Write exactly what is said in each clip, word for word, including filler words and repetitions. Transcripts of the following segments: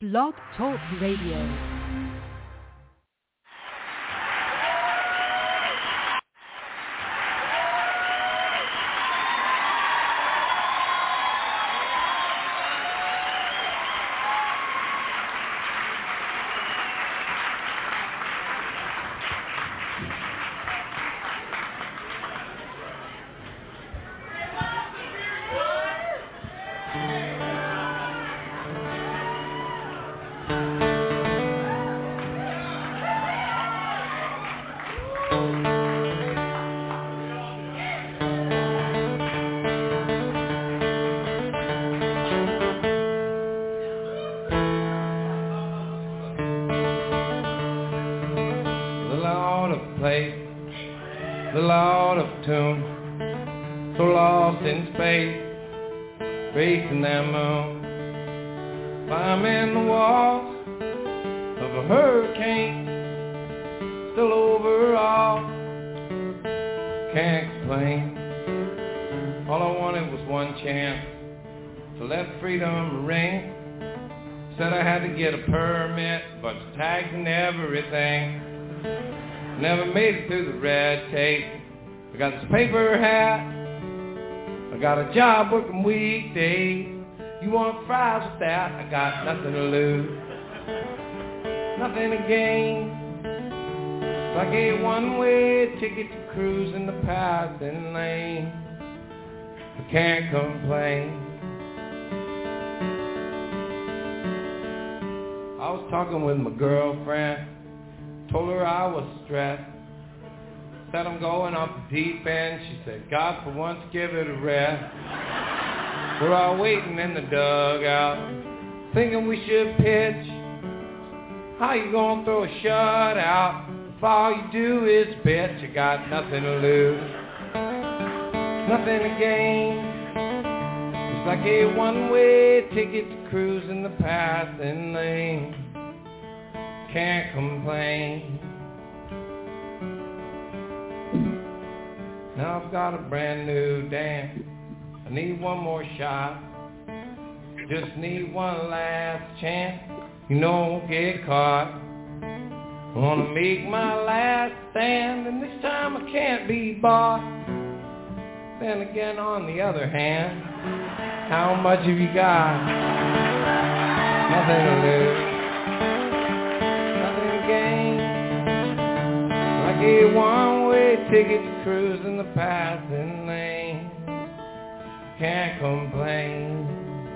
Blog Talk Radio. Never made it through the red tape. I got this paper hat. I got a job working weekdays. You want fries with that? I got nothing to lose, nothing to gain. So I gave one-way ticket to cruise in the passing lane. I can't complain. I was talking with my girlfriend. Told her I was stressed. Said I'm going off the deep end. She said, God, for once, give it a rest. We're all waiting in the dugout, thinking we should pitch. How you gonna throw a shutout if all you do is bitch? You got nothing to lose, nothing to gain. It's like a one-way ticket to cruise in the passing lane. Can't complain. Now I've got a brand new dance. I need one more shot. Just need one last chance. You know I won't get caught. I wanna make my last stand, and this time I can't be bought. Then again, on the other hand, how much have you got? Nothing to lose, a one-way ticket to cruise in the passing lane. Can't complain.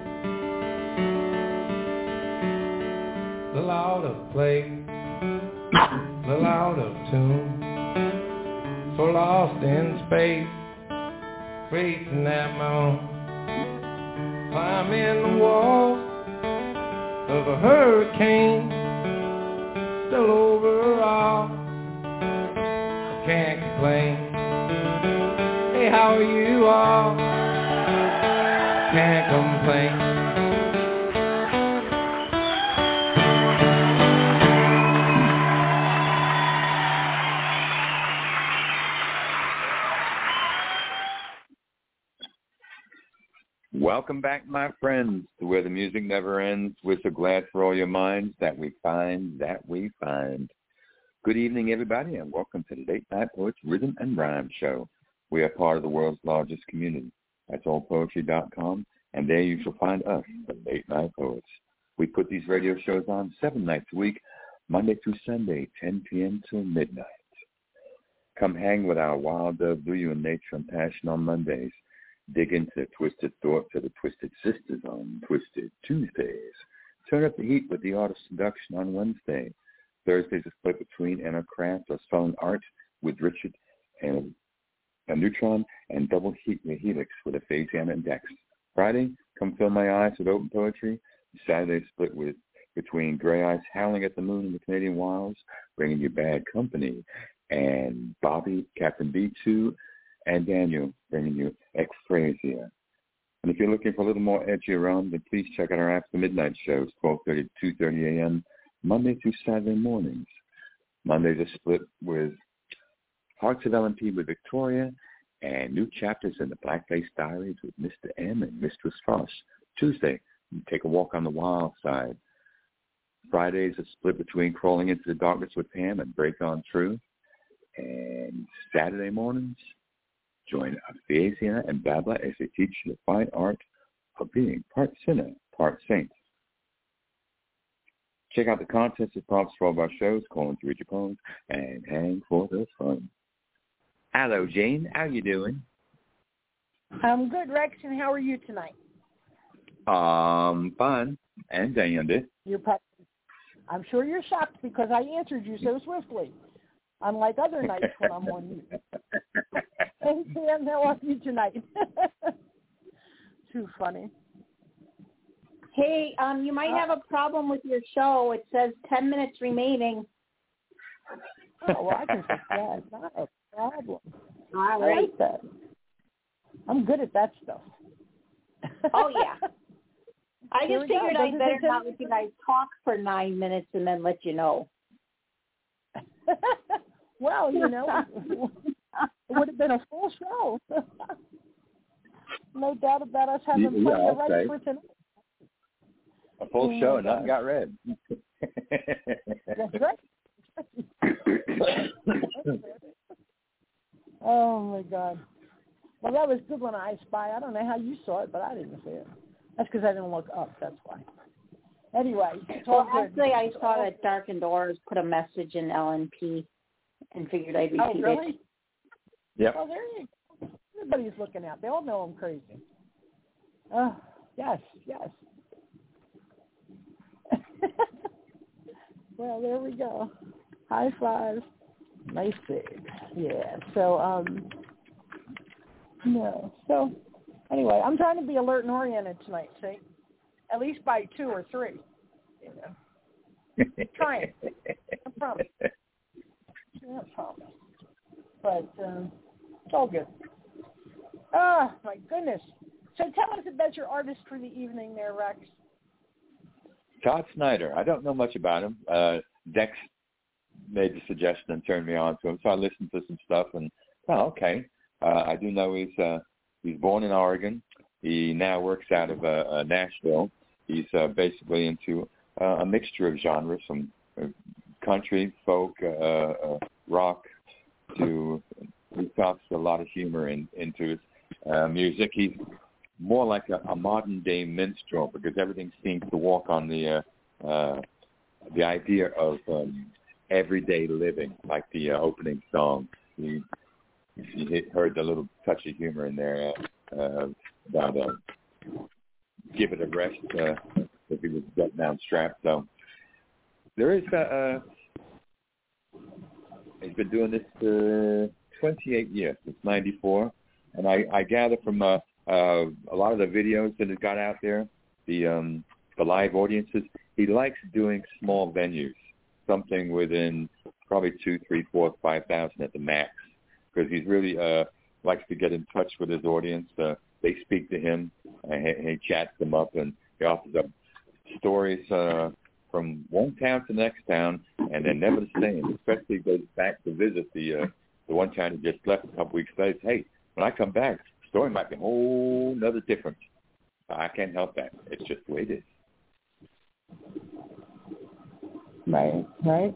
Little out of place, little out of tune, so lost in space, facing that moon, climbing the walls of a hurricane, still overall. Can't complain. Hey, how are you all? Can't complain. Welcome back, my friends, to Where the Music Never Ends. We're so glad for all your minds that we find, that we find. Good evening, everybody, and welcome to the Late Night Poets Rhythm and Rhyme Show. We are part of the world's largest community. That's all poetry dot com, and there you shall find us, the Late Night Poets. We put these radio shows on seven nights a week, Monday through Sunday, ten p.m. till midnight. Come hang with our Wild Dove, Do You, and Nature and Passion on Mondays. Dig into the Twisted Thoughts of the Twisted Sisters on Twisted Tuesdays. Turn up the heat with the Art of Seduction on Wednesday. Thursdays are split between Inner Craft or Spelling Art with Richard and a Neutron, and Double Heat with Helix with a Phasiana and Dex. Friday, Come Fill My Eyes with Open Poetry. Saturday split with between Gray Eyes Howling at the Moon and the Canadian Wilds, bringing you Bad Company, and Bobby, Captain B two, and Daniel bringing you Ekphrasia. And if you're looking for a little more edgy around, then please check out our After Midnight shows, twelve thirty to two thirty a.m., Monday through Saturday mornings. Mondays are split with Hearts of L and P with Victoria, and new chapters in the Blackface Diaries with Mister M and Mistress Frost. Tuesday, you take a walk on the wild side Fridays are split between Crawling into the Darkness with Pam and Break On Through. And Saturday mornings, join Aphasiana and Babla as they teach the fine art of being part sinner, part saint. Check out the contests and prompts for all of our shows, call in to read your poems, and hang for the fun. Hello, Jane. How you doing? I'm good, Rex, and how are you tonight? Um, fine. And dandy. You're pre- I'm sure you're shocked because I answered you so swiftly, unlike other nights when I'm on mute. Hey, Sam, how are you tonight? Too funny. Hey, um, you might have a problem with your show. It says ten minutes remaining. Oh, well, I can fix that. Not a problem. All I right. like that. I'm good at that stuff. Oh, yeah. I Here just we go. figured Doesn't I'd better take not any- let you guys talk for nine minutes and then let you know. Well, you know, it would have been a full show. No doubt about us having Yeah, plenty of okay. rights for tonight. A full Oh, show my and nothing got read. That's right. Oh, my God. Well, that was good when I spy. I don't know how you saw it, but I didn't see it. That's because I didn't look up. That's why. Anyway, it's all Well, good. actually, I It's saw all- that Darkened Doors put a message in L N P and figured I'd repeat Oh, really? it. Yep. Well, there you go. Everybody's looking out. They all know I'm crazy. Oh, yes, yes. Well, there we go. High five. Nice save. Yeah. So, um, no. So, anyway, I'm trying to be alert and oriented tonight, see? At least by two or three. You know. Trying. I promise. I promise. But, um, it's all good. Oh, my goodness. So tell us about your artist for the evening there, Rex. Todd Snyder. I don't know much about him. Uh, Dex made the suggestion and turned me on to him, so I listened to some stuff and, oh, okay. Uh, I do know he's uh, he's born in Oregon. He now works out of uh, uh, Nashville. He's uh, basically into uh, a mixture of genres, from uh, country, folk, uh, uh, rock, to he talks a lot of humor in, into his uh, music. He's more like a, a modern-day minstrel because everything seems to walk on the uh, uh, the idea of um, everyday living, like the uh, opening song. You, you heard the little touch of humor in there uh, uh, about uh, give it a rest uh, if he was button down strapped. So there is, uh, uh, he's been doing this for twenty-eight years. It's ninety-four. And I, I gather from uh, uh, a lot of the videos that have got out there, the um, the live audiences, he likes doing small venues, something within probably two, three, four, five thousand at the max, because he's really uh, likes to get in touch with his audience. Uh, they speak to him, and he, he chats them up, and he offers up stories uh, from one town to the next town, and they're never the same. Especially if he goes back to visit the uh, the one town he just left a couple weeks later. Hey, when I come back, the story might be a whole another different. I can't help that. It's just the way it is. Right, right.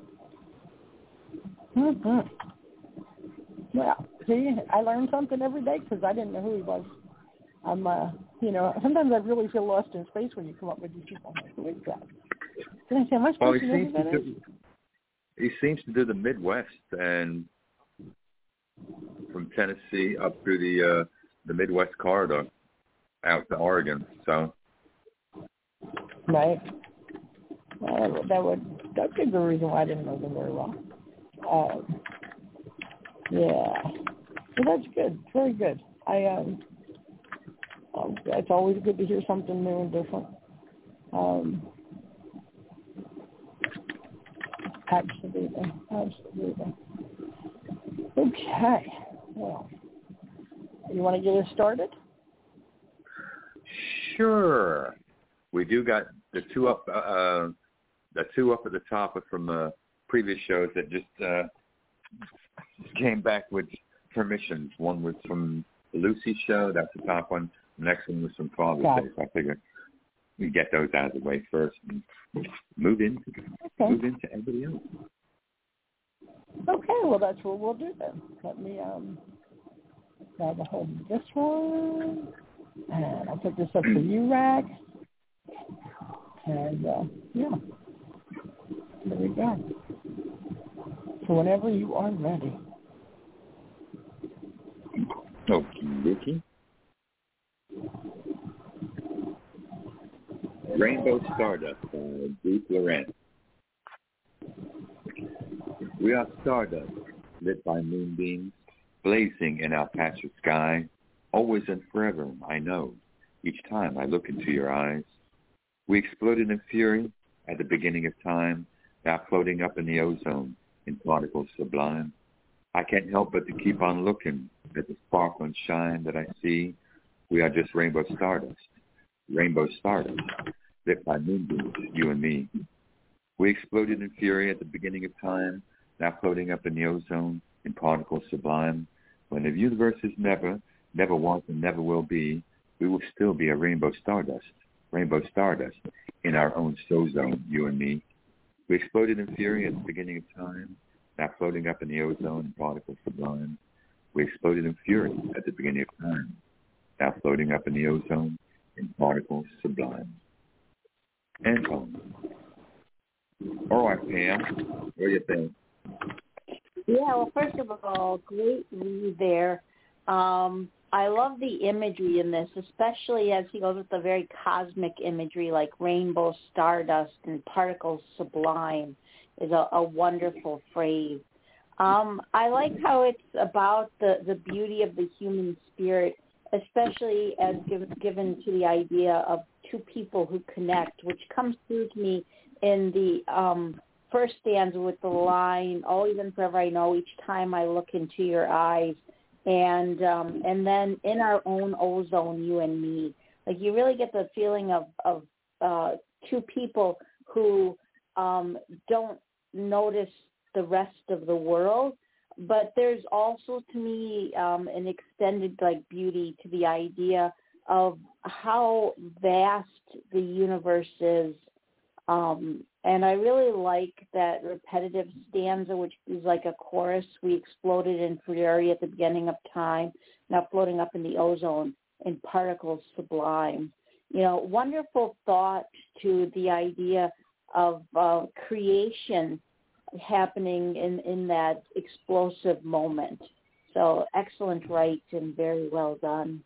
Mm-hmm. Well, see, I learned something every day because I didn't know who he was. I'm, uh, you know, sometimes I really feel lost in space when you come up with these people. I'm like, who is that? Did I say, am I Well, supposed he to know seems who to that is? do, he seems to do the Midwest and from Tennessee up through the uh, the Midwest corridor out to Oregon. So Right. Well, that would that could be the reason why I didn't know them very well. Um, yeah, well, that's good. Very good. I um, um, it's always good to hear something new and different. Um, absolutely, absolutely. Okay. Well, you want to get us started? sure, we do got the two up. Uh, the two up at the top are from uh, previous shows that just uh, came back with permissions. One was from the Lucy show. That's the top one. The next one was from Father's Day. So I figured we get those out of the way first and move into Okay. move into everybody else. Okay, well, that's what we'll do then. Let me um, grab a hold of this one, and I'll put this up for you, Rag. And, uh, yeah, there we go. So whenever you are ready. Okie dokie. Rainbow Stardust by Duke Laurent. We are stardust, lit by moonbeams, blazing in our patch of sky, always and forever, I know, each time I look into your eyes. We exploded in fury at the beginning of time, now floating up in the ozone in particles sublime. I can't help but to keep on looking at the sparkle and shine that I see. We are just rainbow stardust, rainbow stardust, lit by moonbeams, you and me. We exploded in fury at the beginning of time, now floating up in the ozone in particles sublime. When the universe is never, never was and never will be, we will still be a rainbow stardust, rainbow stardust in our own soul zone, you and me. We exploded in fury at the beginning of time, now floating up in the ozone in particles sublime. We exploded in fury at the beginning of time, now floating up in the ozone in particles sublime. And home. All right, Pam, what do you think? Yeah, well, first of all, great read there. Um, I love the imagery in this, especially as he goes with the very cosmic imagery like rainbow, stardust, and particles sublime is a, a wonderful phrase. Um, I like how it's about the, the beauty of the human spirit, especially as given, given to the idea of two people who connect, which comes through to me in the um, first stanza with the line, always and forever I know, each time I look into your eyes. And um, and then in our own ozone, you and me. Like you really get the feeling of, of uh, two people who um, don't notice the rest of the world. But there's also, to me, um, an extended like beauty to the idea of how vast the universe is. Um, and I really like that repetitive stanza, which is like a chorus. We exploded in fury at the beginning of time, now floating up in the ozone in particles sublime. You know, wonderful thought to the idea of uh, creation happening in, in that explosive moment. So excellent write and very well done.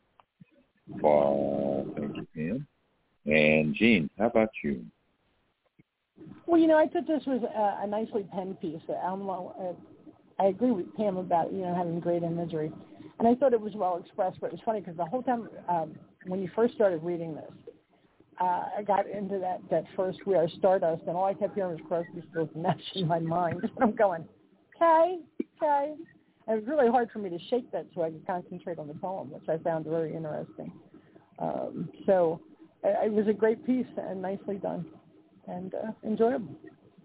Well, thank you, Pam. And Jean, how about you? Well, you know, I thought this was a, a nicely penned piece. Um, uh, I agree with Pam about, you know, having great imagery. And I thought it was well expressed, but it was funny because the whole time um, when you first started reading this, uh, I got into that, that first We Are Stardust, and all I kept hearing was Crosby, Stills, and Nash in my mind. And I'm going, okay, okay. And it was really hard for me to shake that so I could concentrate on the poem, which I found very interesting. Um, so it, it was a great piece and nicely done. And uh, enjoyable.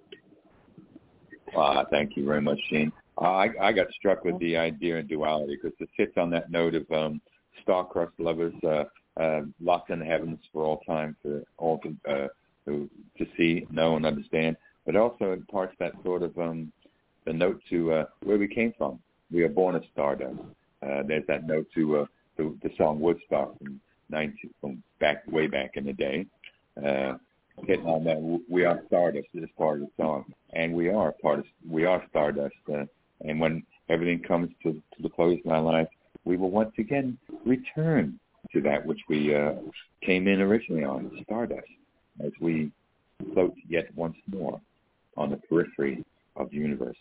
Uh, thank you very much, Jean. Uh, I, I got struck with the idea of duality because it sits on that note of um, star-crossed lovers uh, uh, locked in the heavens for all time for all to, uh, to to see, know, and understand. But also imparts that sort of um, the note to uh, where we came from. We are born as stardust. Uh, there's that note to uh, the, the song Woodstock from nineteen from back way back in the day. Uh, hitting on that, we are stardust is part of the song, and we are part of we are stardust. Uh, and when everything comes to, to the close of our life, we will once again return to that which we uh, came in originally on, stardust, as we float yet once more on the periphery of the universe.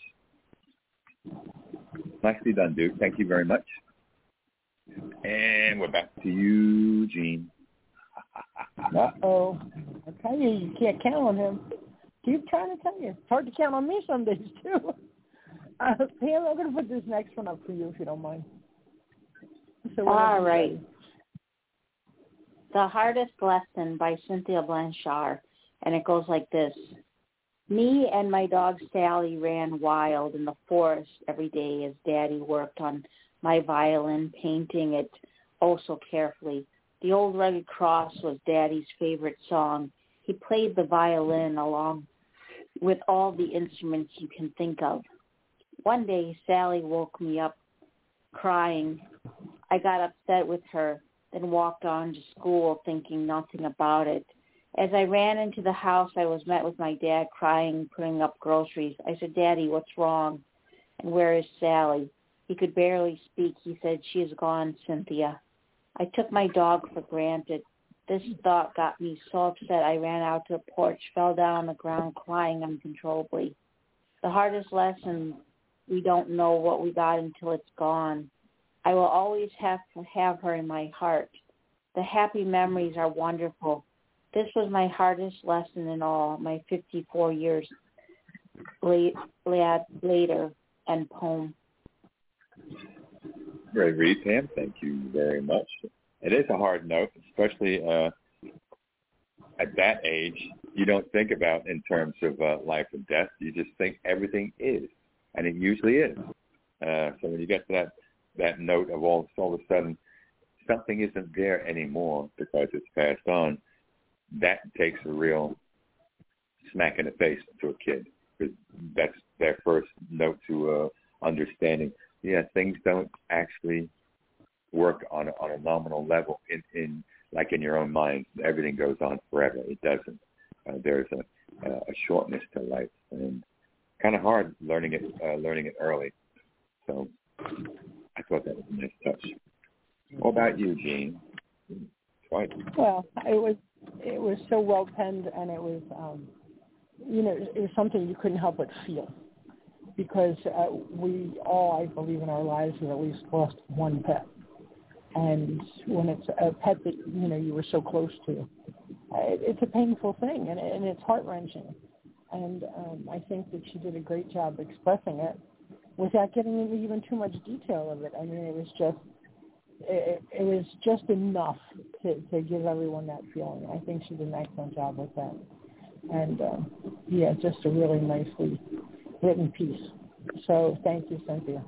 Nicely done, Duke. Thank you very much. And we're back to you, Jean. Uh-oh. I tell you, you can't count on him. Keep trying to tell you. It's hard to count on me some days, too. Uh, Pam, I'm going to put this next one up for you, if you don't mind. So All right. Say. The Hardest Lesson by Cynthia Blanchard. And it goes like this. Me and my dog Sally ran wild in the forest every day as Daddy worked on my violin, painting it oh so carefully. The Old Rugged Cross was Daddy's favorite song. He played the violin along with all the instruments you can think of. One day, Sally woke me up crying. I got upset with her, then walked on to school thinking nothing about it. As I ran into the house, I was met with my dad crying, putting up groceries. I said, Daddy, what's wrong? And where is Sally? He could barely speak. He said, she is gone, Cynthia. I took my dog for granted. This thought got me so upset I ran out to the porch, fell down on the ground, crying uncontrollably. The hardest lesson, we don't know what we got until it's gone. I will always have to have her in my heart. The happy memories are wonderful. This was my hardest lesson in all, my fifty-four years late, later, and poem. Great read, Pam. Thank you very much. It is a hard note, especially uh, at that age. You don't think about in terms of uh, life and death. You just think everything is, and it usually is. Uh, so when you get to that, that note of all, all of a sudden something isn't there anymore because it's passed on, that takes a real smack in the face to a kid, because that's their first note to uh, understanding. Yeah, things don't actually work on a, on a nominal level in, in like in your own mind. Everything goes on forever. It doesn't. Uh, there's a, a shortness to life, and kind of hard learning it uh, learning it early. So I thought that was a nice touch. What about you, Jean? Right. Well, it was it was so well penned, and it was um, you know it was something you couldn't help but feel, because uh, we all, I believe, in our lives have at least lost one pet, and when it's a pet that you know you were so close to, it, it's a painful thing, and, and it's heart wrenching. And um, I think that she did a great job expressing it without getting into even too much detail of it. I mean, it was just. It, it was just enough to, to give everyone that feeling. I think she did an excellent job with that. And, um, yeah, just a really nicely written piece. So thank you, Cynthia.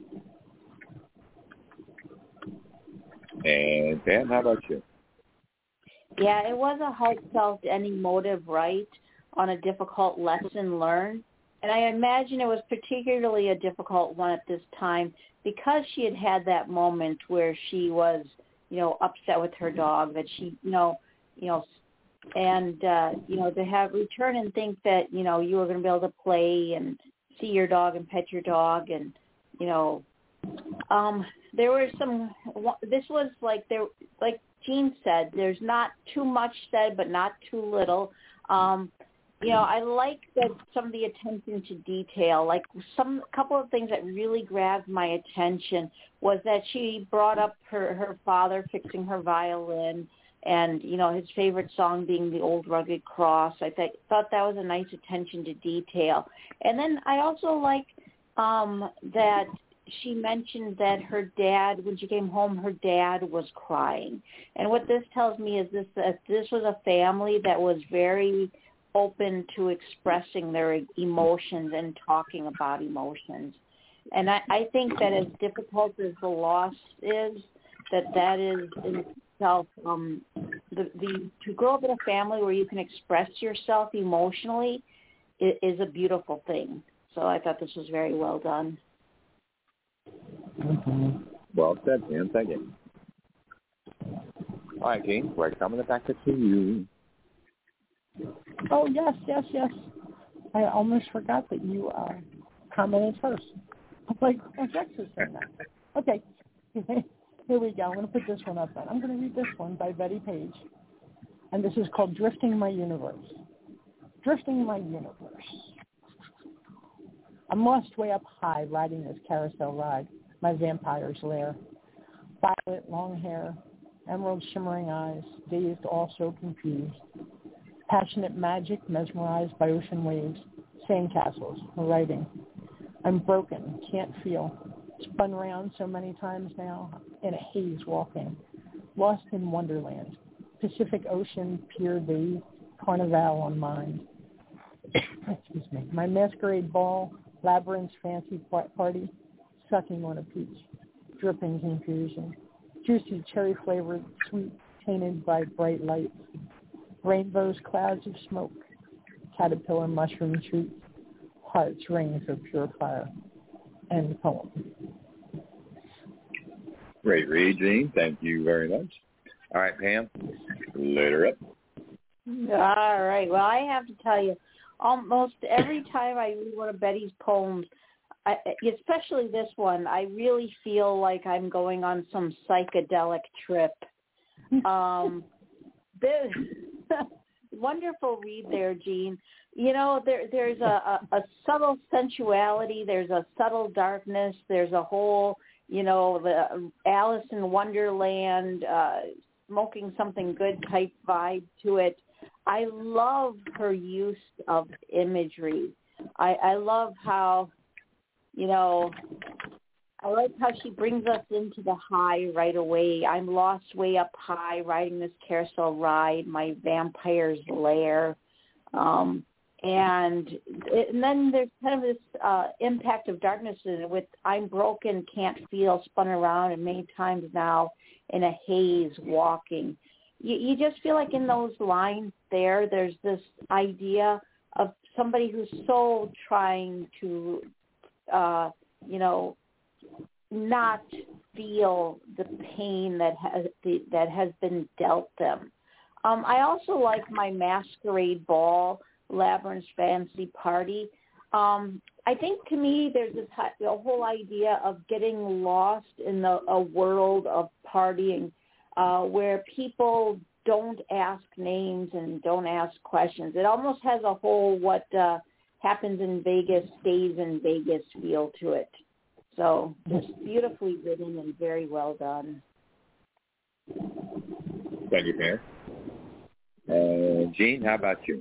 And Dan, how about you? Yeah, it was a heartfelt and emotive write on a difficult lesson learned. And I imagine it was particularly a difficult one at this time because she had had that moment where she was, you know, upset with her dog, that she, you know, you know, and, uh, you know, to have return and think that, you know, you were going to be able to play and see your dog and pet your dog. And, you know, um, there were some, this was like, there, like Jean said, there's not too much said, but not too little. Um, You know, I like that some of the attention to detail, like some a couple of things that really grabbed my attention was that she brought up her, her father fixing her violin and, you know, his favorite song being The Old Rugged Cross. I th- thought that was a nice attention to detail. And then I also like um, that she mentioned that her dad, when she came home, her dad was crying. And what this tells me is this that this was a family that was very open to expressing their emotions and talking about emotions. And I, I think that as difficult as the loss is, that that is in itself, um, the, the to grow up in a family where you can express yourself emotionally is, is a beautiful thing. So I thought this was very well done. Mm-hmm. Well said, Dan. Thank you. All right, Jean, we're coming back to you. Oh, yes, yes, yes. I almost forgot that you uh, commented first. I'm like, oh, Rex is saying that. Okay, here we go. I'm going to put this one up then. I'm going to read this one by Betty Page, and this is called Drifting My Universe. Drifting My Universe. I'm lost way up high riding this carousel ride, my vampire's lair. Violet, long hair, emerald shimmering eyes, dazed, all so confused. Passionate magic, mesmerized by ocean waves, sandcastles, writing. I'm broken, can't feel, spun round so many times now, in a haze walking, lost in wonderland, Pacific Ocean, pier bathed, carnival on mind. Excuse me. My masquerade ball, labyrinth's fancy party, sucking on a peach, dripping confusion, juicy cherry-flavored, sweet, tainted by bright lights. Rainbows, clouds of smoke, caterpillar, mushroom trees, hearts, rings of pure fire. End poem. Great read, Gene. Thank you very much. All right, Pam, later up. All right. Well, I have to tell you, almost every time I read one of Betty's poems, I, especially this one, I really feel like I'm going on some psychedelic trip. Um, this, wonderful read there, Jean. You know, there, there's a, a, a subtle sensuality. There's a subtle darkness. There's a whole, you know, the Alice in Wonderland, uh, smoking something good type vibe to it. I love her use of imagery. I, I love how, you know, I like how she brings us into the high right away. I'm lost way up high riding this carousel ride, my vampire's lair. Um, and, and then there's kind of this uh, impact of darkness in it with I'm broken, can't feel, spun around, and many times now in a haze walking. You, you just feel like in those lines there, there's this idea of somebody who's so trying to, uh, you know, not feel the pain that has the, that has been dealt them. Um, I also like my masquerade ball, Labyrinth's fancy party. Um, I think to me there's this the whole idea of getting lost in the, a world of partying uh, where people don't ask names and don't ask questions. It almost has a whole what uh, happens in Vegas stays in Vegas feel to it. So just beautifully written and very well done. Thank you, Pam. Uh, Gene, how about you?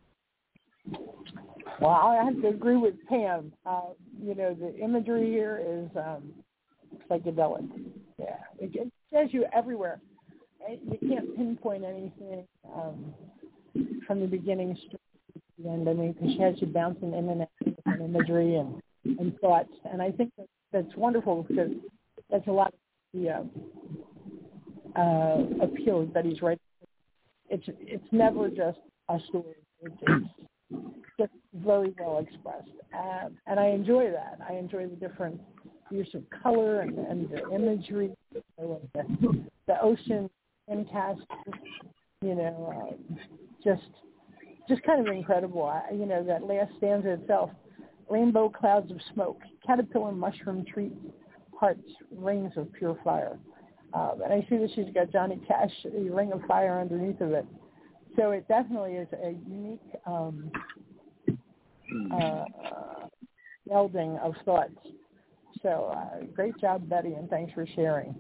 Well, I have to agree with Pam. Uh, you know, the imagery here is um, psychedelic. Yeah, it, it says you everywhere. You can't pinpoint anything um, from the beginning straight to the end. I mean, because she has you bouncing in and out of different imagery and, and thoughts. And I think that that's wonderful because that's a lot of the uh, uh, appeal that he's writing. It's it's never just a story. It's, it's just very well expressed, um, and I enjoy that. I enjoy the different use of color and, and the imagery, the, the ocean cast. You know, uh, just just kind of incredible. I, you know, that last stanza itself: rainbow clouds of smoke, caterpillar mushroom trees, hearts, rings of pure fire. Um, and I see that she's got Johnny Cash, the Ring of Fire underneath of it. So it definitely is a unique um, uh, melding of thoughts. So uh, great job, Betty, and thanks for sharing.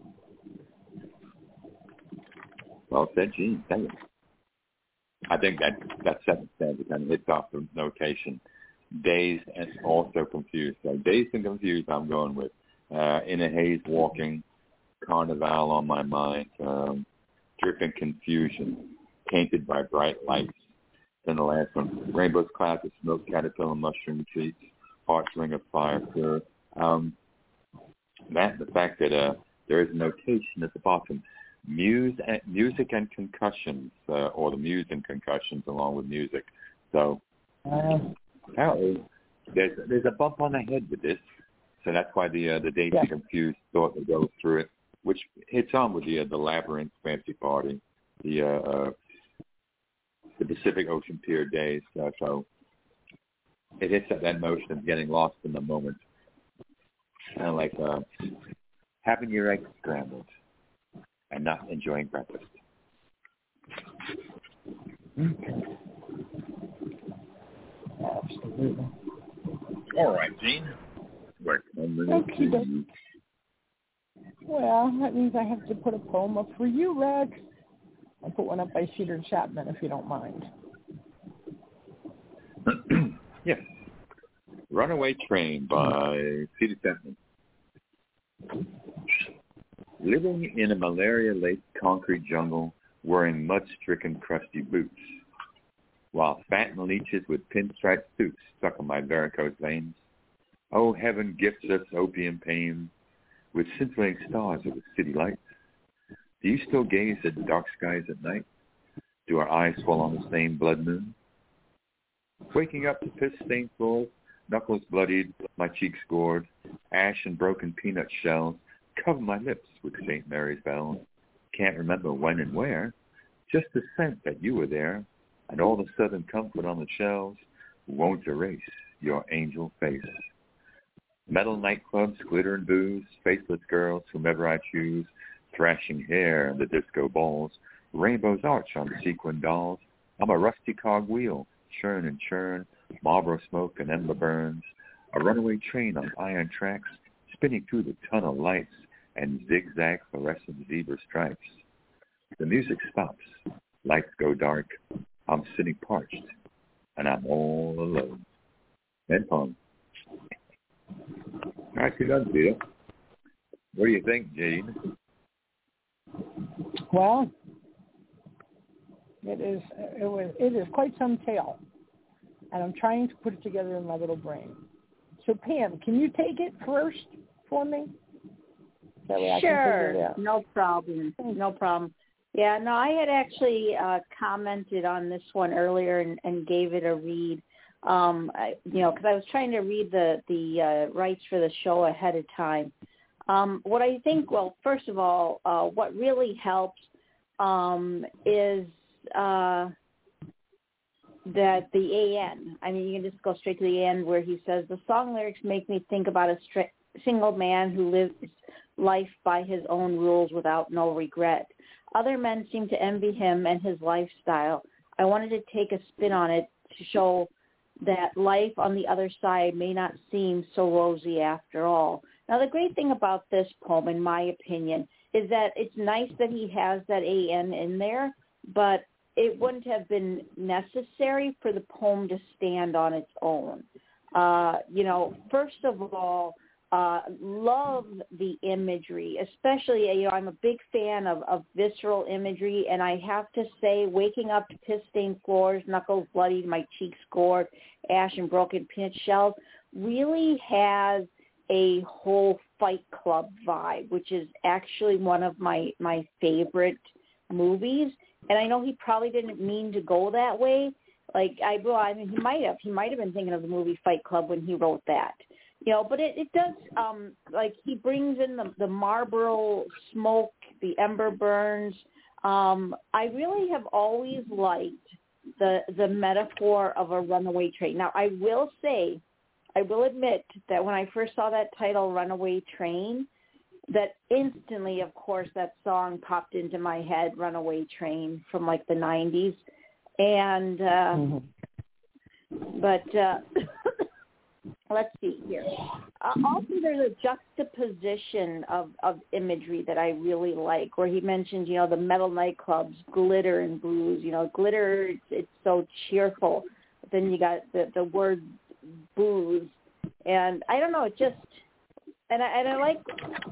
Well said, Gene. Thank you. I think that that second stanza kind of hits off the notation. Dazed and also confused. So dazed and confused I'm going with. Uh, in a haze walking, carnival on my mind, um, dripping confusion, painted by bright lights. Then the last one, rainbows, clouds of smoke, caterpillar, mushroom trees, hearts, ring of fire, pure. Um, that, the fact that uh, there is a notation at the bottom, Muse and, music and concussions, uh, or the muse and concussions along with music. So uh, apparently there's, there's a bump on the head with this. So that's why the uh, the dazed yeah. and confused thought that goes through it, which hits on with the uh, the Labyrinth fancy party, the uh, uh, the Pacific Ocean Pier days. Uh, so it hits at that notion of getting lost in the moment, kind of like uh, having your eggs scrambled and not enjoying breakfast. Okay. Absolutely. All right, Gene. Okay, well, that means I have to put a poem up for you, Rex. I'll put one up by Cedar Chapman, if you don't mind. Yes. Runaway Train by Cedar Chapman. Living in a malaria-laced concrete jungle, wearing mud-stricken crusty boots, while fat leeches with pinstripe suits stuck in my varicose veins. Oh, heaven gifts us opium pain with scintillating stars of the city lights. Do you still gaze at dark skies at night? Do our eyes fall on the same blood moon? Waking up to piss-stained floors, knuckles bloodied, my cheeks scored, ash and broken peanut shells cover my lips with Saint Mary's bells. Can't remember when and where, just the scent that you were there, and all the southern comfort on the shelves won't erase your angel face. Metal nightclubs, glitter and booze, faceless girls, whomever I choose, thrashing hair and the disco balls, rainbows arch on the sequin dolls. I'm a rusty cogwheel, churn and churn, Marlboro smoke and ember burns, a runaway train on iron tracks, spinning through the tunnel lights and zigzag fluorescent zebra stripes. The music stops, lights go dark, I'm sitting parched, and I'm all alone. End poem. All right, you're done, Peter. What do you think, Jane? Well, it is it was it is quite some tale, and I'm trying to put it together in my little brain. So, Pam, can you take it first for me? That way I sure, can figure it out. No problem, no problem. Yeah, no, I had actually uh, commented on this one earlier and, and gave it a read. Um, I, you know, because I was trying to read the the uh, rights for the show ahead of time. Um, what I think, well, first of all, uh, what really helps um, is uh, that the A N. I mean, you can just go straight to the end where he says, the song lyrics make me think about a stra- single man who lives life by his own rules without no regret. Other men seem to envy him and his lifestyle. I wanted to take a spin on it to show that life on the other side may not seem so rosy after all. Now, the great thing about this poem, in my opinion, is that it's nice that he has that A N in there, but it wouldn't have been necessary for the poem to stand on its own. Uh, you know, first of all, uh, love the imagery, especially, you know, I'm a big fan of, of visceral imagery, and I have to say, waking up to piss-stained floors, knuckles bloodied, my cheeks scored, ash and broken peanut shells, really has a whole Fight Club vibe, which is actually one of my, my favorite movies. And I know he probably didn't mean to go that way. Like, I, well, I mean, he might have. He might have been thinking of the movie Fight Club when he wrote that. You know, but it, it does, um, like, he brings in the, the Marlboro smoke, the ember burns. Um, I really have always liked the the metaphor of a runaway train. Now, I will say, I will admit that when I first saw that title, Runaway Train, that instantly, of course, that song popped into my head, Runaway Train, from like the nineties. And, uh, mm-hmm. but uh, let's see here. Uh, also, there's a juxtaposition of, of imagery that I really like, where he mentions, you know, the metal nightclubs, glitter and booze. You know, glitter, it's, it's so cheerful. But then you got the, the word booze. And I don't know, it just, and I, and I like,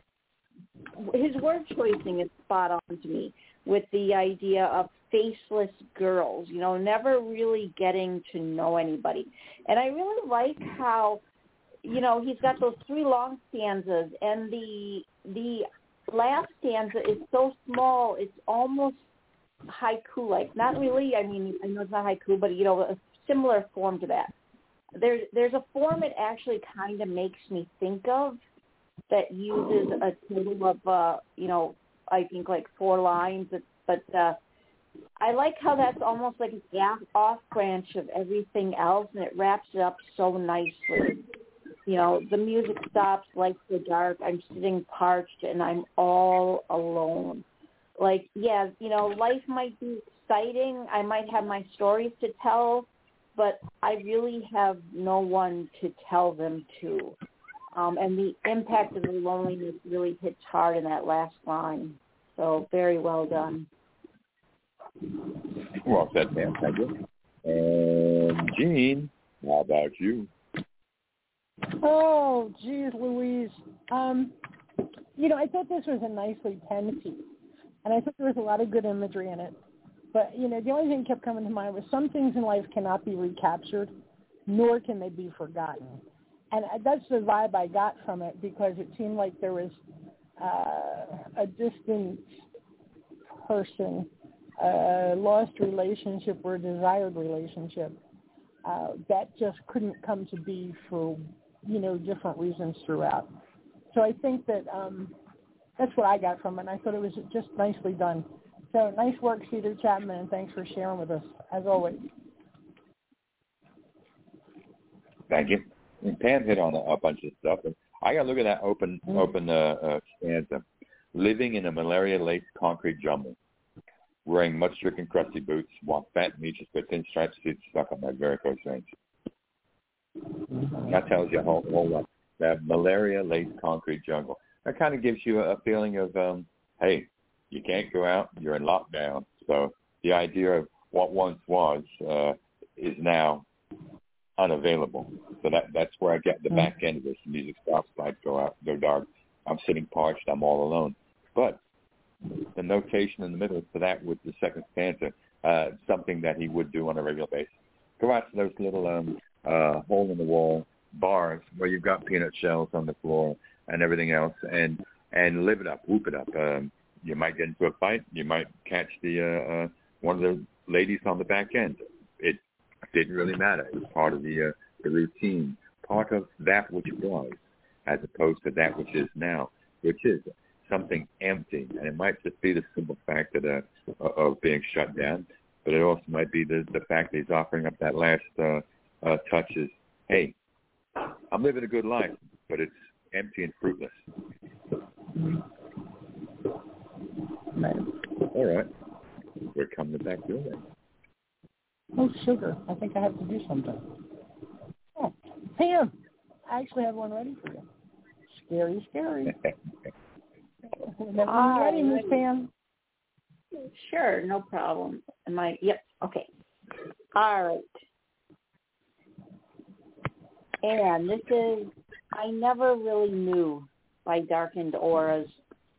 his word choicing is spot on to me with the idea of faceless girls, you know, never really getting to know anybody. And I really like how, you know, he's got those three long stanzas, and the the last stanza is so small, it's almost haiku-like. Not really, I mean, I know it's not haiku, but, you know, a similar form to that. There, there's a form it actually kind of makes me think of that uses a total of, uh, you know, I think like four lines, but, but uh, I like how that's almost like an off branch of everything else, and it wraps it up so nicely. You know, the music stops, lights go dark, I'm sitting parched, and I'm all alone. Like, yeah, you know, life might be exciting. I might have my stories to tell, but I really have no one to tell them to. Um, and the impact of the loneliness really hits hard in that last line. So very well done. Well said, ma'am. Thank you. And Jean, how about you? Oh, geez, Louise. Um, you know, I thought this was a nicely penned piece, and I thought there was a lot of good imagery in it. But, you know, the only thing that kept coming to mind was some things in life cannot be recaptured, nor can they be forgotten. And that's the vibe I got from it, because it seemed like there was uh, a distant person a lost relationship or a desired relationship. Uh, that just couldn't come to be for, you know, different reasons throughout. So I think that um, that's what I got from it. And I thought it was just nicely done. So nice work, Cedar Chapman, and thanks for sharing with us, as always. Thank you. And Pam hit on a, a bunch of stuff. And I got to look at that open mm-hmm. open uh, uh, stanza. Living in a malaria-laced concrete jungle, wearing mud-stricken crusty boots, walk fat niches with thin striped suits stuck on my varicose veins. Mm-hmm. That tells you a whole, whole lot. That malaria-laced concrete jungle. That kind of gives you a, a feeling of, um, hey, you can't go out, you're in lockdown. So the idea of what once was uh, is now unavailable. So that that's where I get the back end of this. The music stops, lights go out, go dark. I'm sitting parched, I'm all alone. But the notation in the middle for that with the second stanza, uh, something that he would do on a regular basis. Go out to those little um, uh, hole-in-the-wall bars where you've got peanut shells on the floor and everything else, and and live it up, whoop it up. Um, you might get into a fight. You might catch the uh, uh, one of the ladies on the back end. It didn't really matter. It was part of the uh, the routine, part of that which was, as opposed to that which is now, which is something empty. And it might just be the simple fact that uh, of being shut down, but it also might be the, the fact that he's offering up that last uh, uh, touch is, hey, I'm living a good life, but it's empty and fruitless. Man. All right. We're coming back to it. Oh, sugar. I think I have to do something. Oh, Pam, I actually have one ready for you. Scary, scary. Whenever you're ready, Miss Pam. Sure, no problem. Am I? Yep. Okay. All right. And this is I Never Really Knew by Darkened Auras.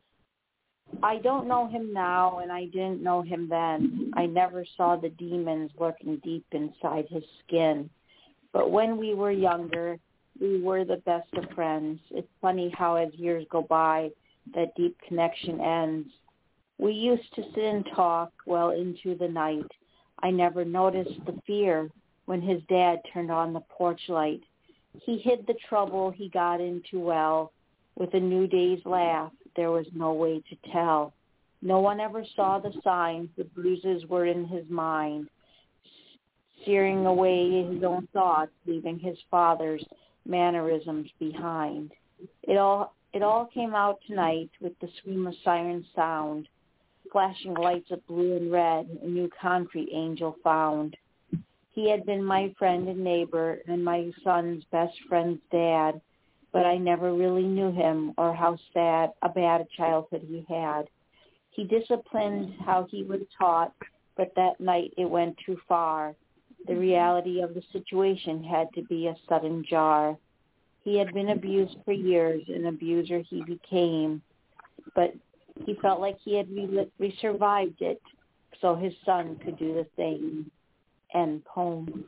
I don't know him now, and I didn't know him then. I never saw the demons lurking deep inside his skin. But when we were younger, we were the best of friends. It's funny how as years go by, that deep connection ends. We used to sit and talk well into the night. I never noticed the fear when his dad turned on the porch light. He hid the trouble he got into well. With a new day's laugh, there was no way to tell. No one ever saw the signs. The bruises were in his mind, searing away his own thoughts, leaving his father's mannerisms behind. It all it all came out tonight with the scream of siren sound, flashing lights of blue and red, a new concrete angel found. He had been my friend and neighbor and my son's best friend's dad, but I never really knew him or how sad, a bad childhood he had. He disciplined how he was taught, but that night it went too far. The reality of the situation had to be a sudden jar. He had been abused for years, an abuser he became, but he felt like he had re- re-survived it, so his son could do the same. End poem.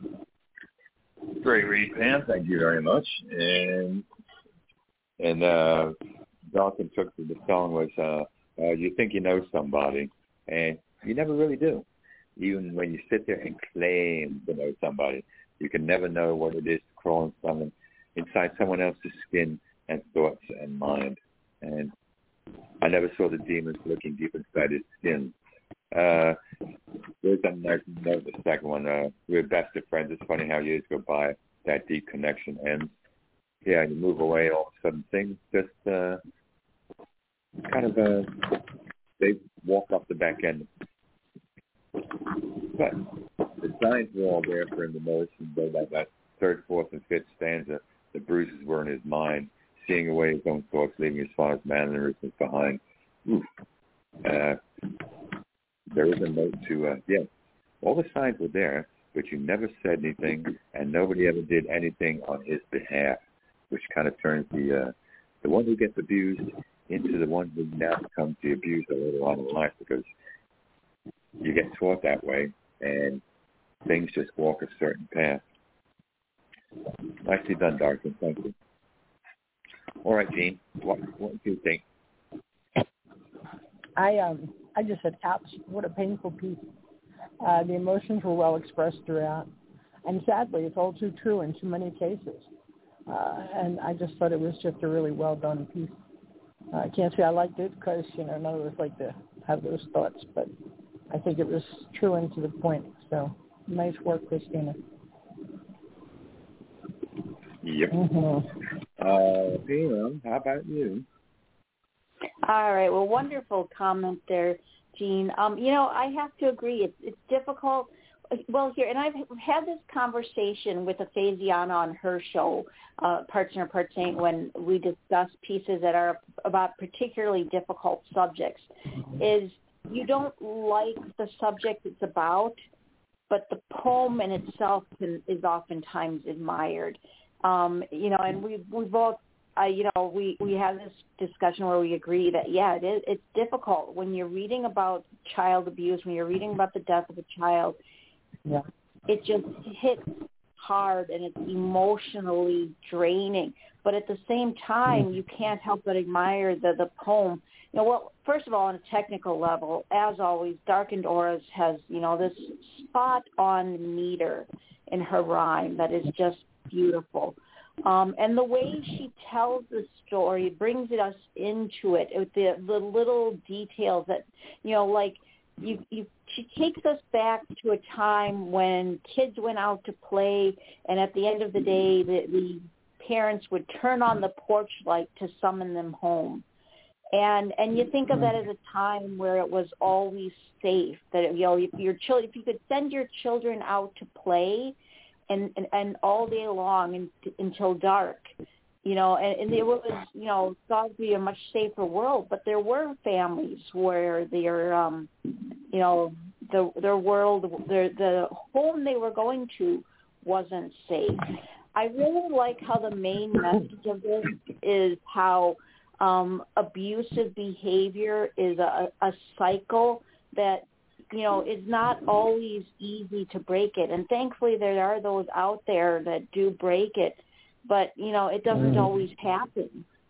Great read, Pam. Thank you very much. And and uh, Dawson took to the song was, uh, uh, you think you know somebody, and you never really do. Even when you sit there and claim to know somebody, you can never know what it is to crawl in someone, inside someone else's skin and thoughts and mind. And I never saw the demons looking deep inside his skin. Uh, there's a nice note, the second one. Uh, we're best of friends. It's funny how years go by, that deep connection ends. Yeah, you move away, all of a sudden things just uh, kind of, uh, they walk off the back end. But the signs were all there for him to notice, and though that, that third, fourth, and fifth stanza, the bruises were in his mind, seeing away his own thoughts, leaving his father's mannerisms behind. Oof. Uh, there was a note to, uh, yeah, all the signs were there, but you never said anything, and nobody ever did anything on his behalf, which kind of turns the uh, the one who gets abused into the one who now becomes the abuser later on in life, because you get taught that way, and things just walk a certain path. Nicely done, Darcy. Thank you. All right, Gene, what, what do you think? I um I just said, "Ouch! What a painful piece." Uh, the emotions were well expressed throughout, and sadly, it's all too true in too many cases. Uh, and I just thought it was just a really well done piece. Uh, I can't say I liked it because, you know, none of us like to have those thoughts, but I think it was true and to the point. So, nice work, Christina. Yep. Mm-hmm. Uh, Pam, how about you? All right. Well, wonderful comment there, Jean. Um, you know, I have to agree. It's it's difficult. Well, here, and I've had this conversation with Aphasiana on her show, uh, Parts Nerd, Part Saint, when we discuss pieces that are about particularly difficult subjects, is you don't like the subject it's about, but the poem in itself can, is oftentimes admired. Um, you know, and we we both, uh, you know, we, we have this discussion where we agree that, yeah, it is, it's difficult when you're reading about child abuse, when you're reading about the death of a child. Yeah. It just hits hard and it's emotionally draining. But at the same time, you can't help but admire the, the poem. You know, well, first of all, on a technical level, as always, Darkened Auras has, you know, this spot-on meter in her rhyme that is just beautiful. Um, and the way she tells the story brings it us into it, with the, the little details that, you know, like, You, you, she takes us back to a time when kids went out to play, and at the end of the day, the, the parents would turn on the porch light to summon them home. And and you think of that as a time where it was always safe. That, you know, if your children, if you could send your children out to play, and and, and all day long and, until dark. You know, and, and it was, you know, thought to be a much safer world, but there were families where their, um, you know, the their world, their, the home they were going to wasn't safe. I really like how the main message of this is how um, abusive behavior is a, a cycle that, you know, is not always easy to break it. And thankfully there are those out there that do break it. But, you know, it doesn't always happen.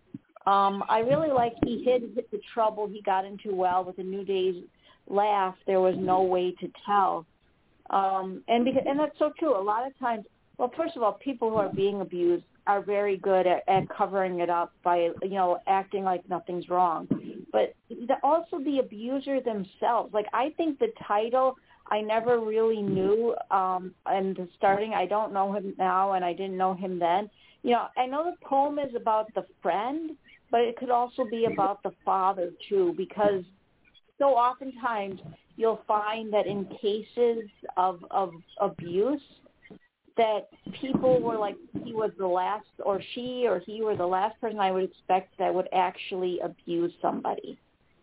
Um, I really like he hid the trouble he got into well with a New Day's laugh. There was no way to tell. Um, and because, and that's so true. A lot of times, well, first of all, people who are being abused are very good at, at covering it up by, you know, acting like nothing's wrong. But the, also the abuser themselves. Like, I think the title, I never really knew, um, and the starting, I don't know him now, and I didn't know him then. You know, I know the poem is about the friend, but it could also be about the father, too, because so oftentimes you'll find that in cases of, of abuse, that people were like, he was the last, or she or he were the last person I would expect that would actually abuse somebody.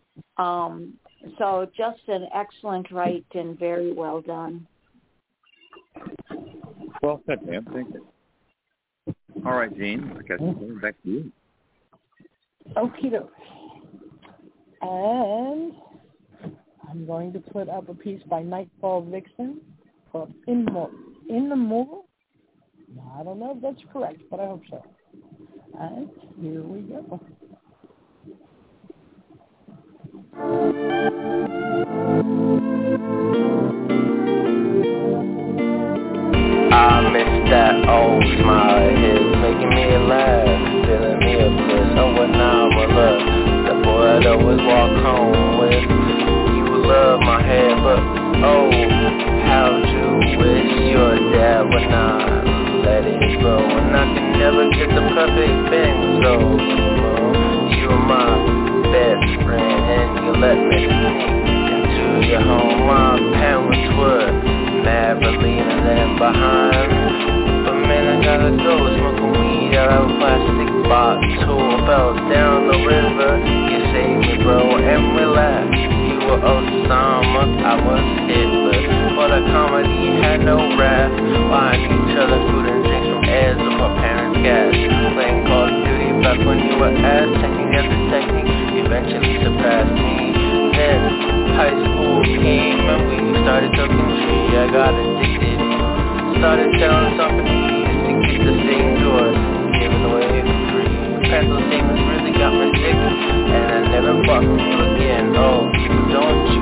Um, so just an excellent write and very well done. Well said, ma'am. Thank you. All right, Jean, I guess we're back to you. Okie doke. And I'm going to put up a piece by Nightfall Vixen called In, Mo- In the Moral. I don't know if that's correct, but I hope so. And here we go. I miss that old smile of his, making me laugh, filling me up with oh what now my love, the boy I'd always walk home with. He would love my hair, but oh, how to wish your dad would not let it grow. And I can never get the perfect thing, so you know, you are my best friend, and you let me sneak into your home. My parents were mad but leaving them behind. But man, I gotta go smoking weed out of a plastic bottle. Fell down the river, you saved me, bro, and relax. You were Osama, I was Hitler, but a comedy had no wrath. Buying each other food and drinks from heirs of our parents' gas. Playing Call of Duty back when you were ass, taking every technique, eventually surpassed me. Then high school came and we started talking tree. I got addicted, started selling companies to get the same doors, giving away for free. Pencil statements really got me sick, and I never bought from you again. Oh, don't you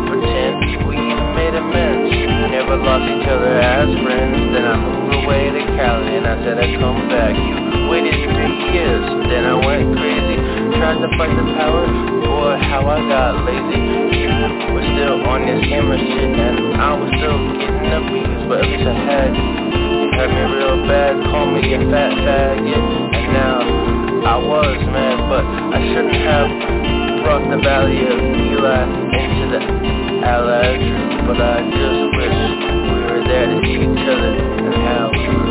lost friends. Then I moved away to Cali and I said I'd come back. You waited three years, then I went crazy. Tried to fight the power, boy, how I got lazy. You were still on your camera shit and I was still getting the views, but at least I had you. You hurt me real bad, called me a fat faggot, and now I was mad, but I shouldn't have brought the valley of Eli into the allied truth. But I just wish we were there to see each other and how we grew.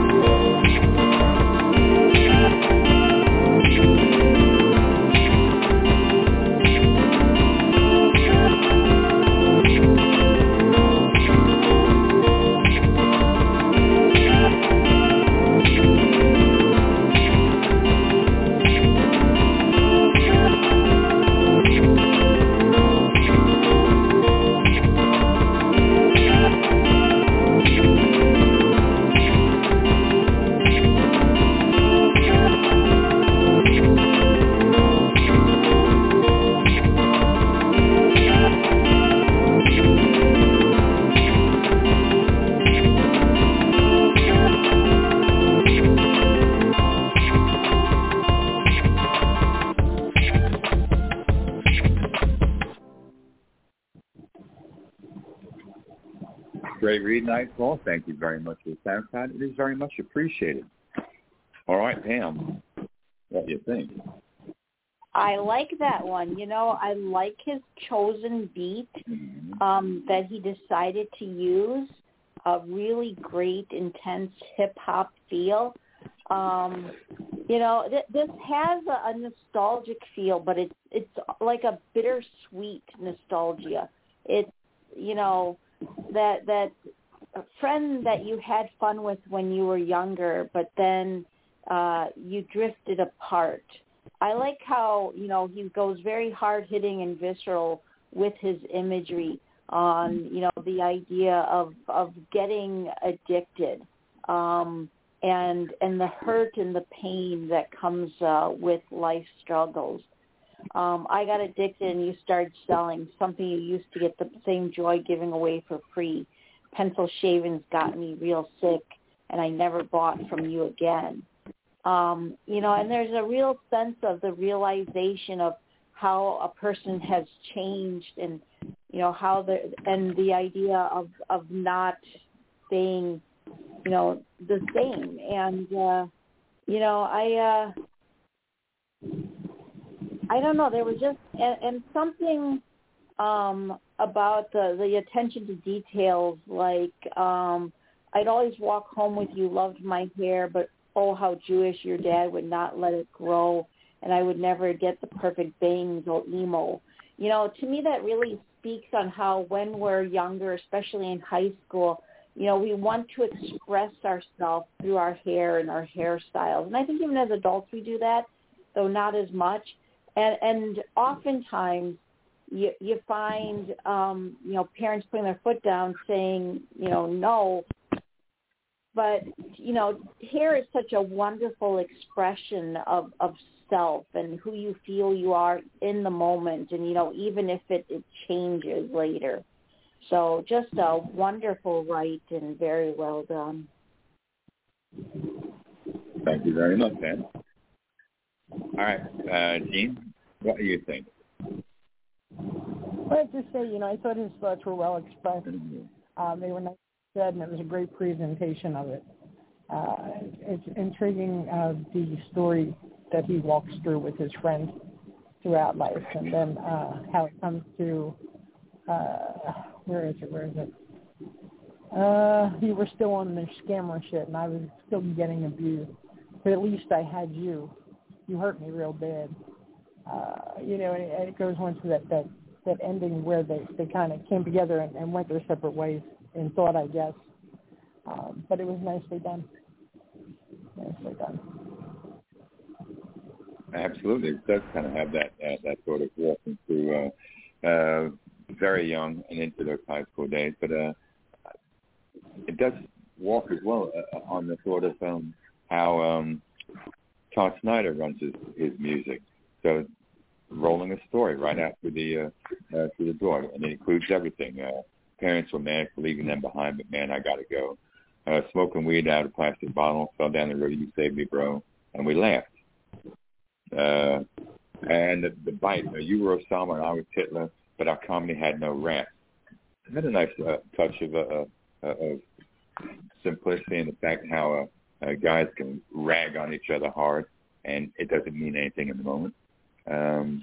Great read, Nightfall. Thank you very much for the SoundCloud. It is very much appreciated. All right, Pam, what do you think? I like that one. You know, I like his chosen beat um, that he decided to use. A really great, intense hip-hop feel. Um, you know, th- this has a, a nostalgic feel, but it's it's like a bittersweet nostalgia. It's, you know, that that friend that you had fun with when you were younger, but then uh, you drifted apart. I like how, you know, he goes very hard-hitting and visceral with his imagery on, you know, the idea of, of getting addicted um, and and the hurt and the pain that comes uh, with life struggles. Um, I got addicted and you started selling something you used to get the same joy giving away for free. Pencil shavings got me real sick, and I never bought from you again. Um, you know, and there's a real sense of the realization of how a person has changed, and you know how the and the idea of of not staying, you know, the same. And uh, you know, I. Uh, I don't know. There was just and, and something um, about the, the attention to details. Like um, I'd always walk home with you, loved my hair, but oh, how Jewish your dad would not let it grow, and I would never get the perfect bangs or emo. You know, to me that really speaks on how when we're younger, especially in high school, you know, we want to express ourselves through our hair and our hairstyles. And I think even as adults we do that, though not as much. And, and oftentimes you, you find, um, you know, parents putting their foot down saying, you know, no. But, you know, hair is such a wonderful expression of, of self and who you feel you are in the moment. And, you know, even if it, it changes later. So just a wonderful write and very well done. Thank you very much, Ben. All right, uh, Gene, what do you think? Well, I have to say, you know, I thought his thoughts were well expressed. Um, they were nice said, and it was a great presentation of it. Uh, it's intriguing, uh, the story that he walks through with his friends throughout life, and then uh, how it comes to, uh, where is it, where is it? Uh, you were still on the scammer shit, and I was still getting abused. But at least I had you. You hurt me real bad. Uh, you know, and it, it goes on to that, that, that ending where they, they kind of came together and, and went their separate ways in thought, I guess. Um, but it was nicely done. Nicely done. Absolutely. It does kind of have that uh, that sort of walking through uh, uh, very young and into those high school days. But uh, it does walk as well uh, on the sort of um, how um, Todd Snyder runs his, his music. So rolling a story right out through the uh, uh, through the door, and it includes everything: uh, parents were mad for leaving them behind, but man, I got to go. Uh, smoking weed out of a plastic bottle, fell down the road, you saved me, bro. And we laughed. Uh, and the, the bite, uh, you were Osama and I was Hitler, but our comedy had no rap. It had a nice uh, touch of, uh, uh, of simplicity and the fact how uh, uh, guys can rag on each other hard, and it doesn't mean anything in the moment. Um,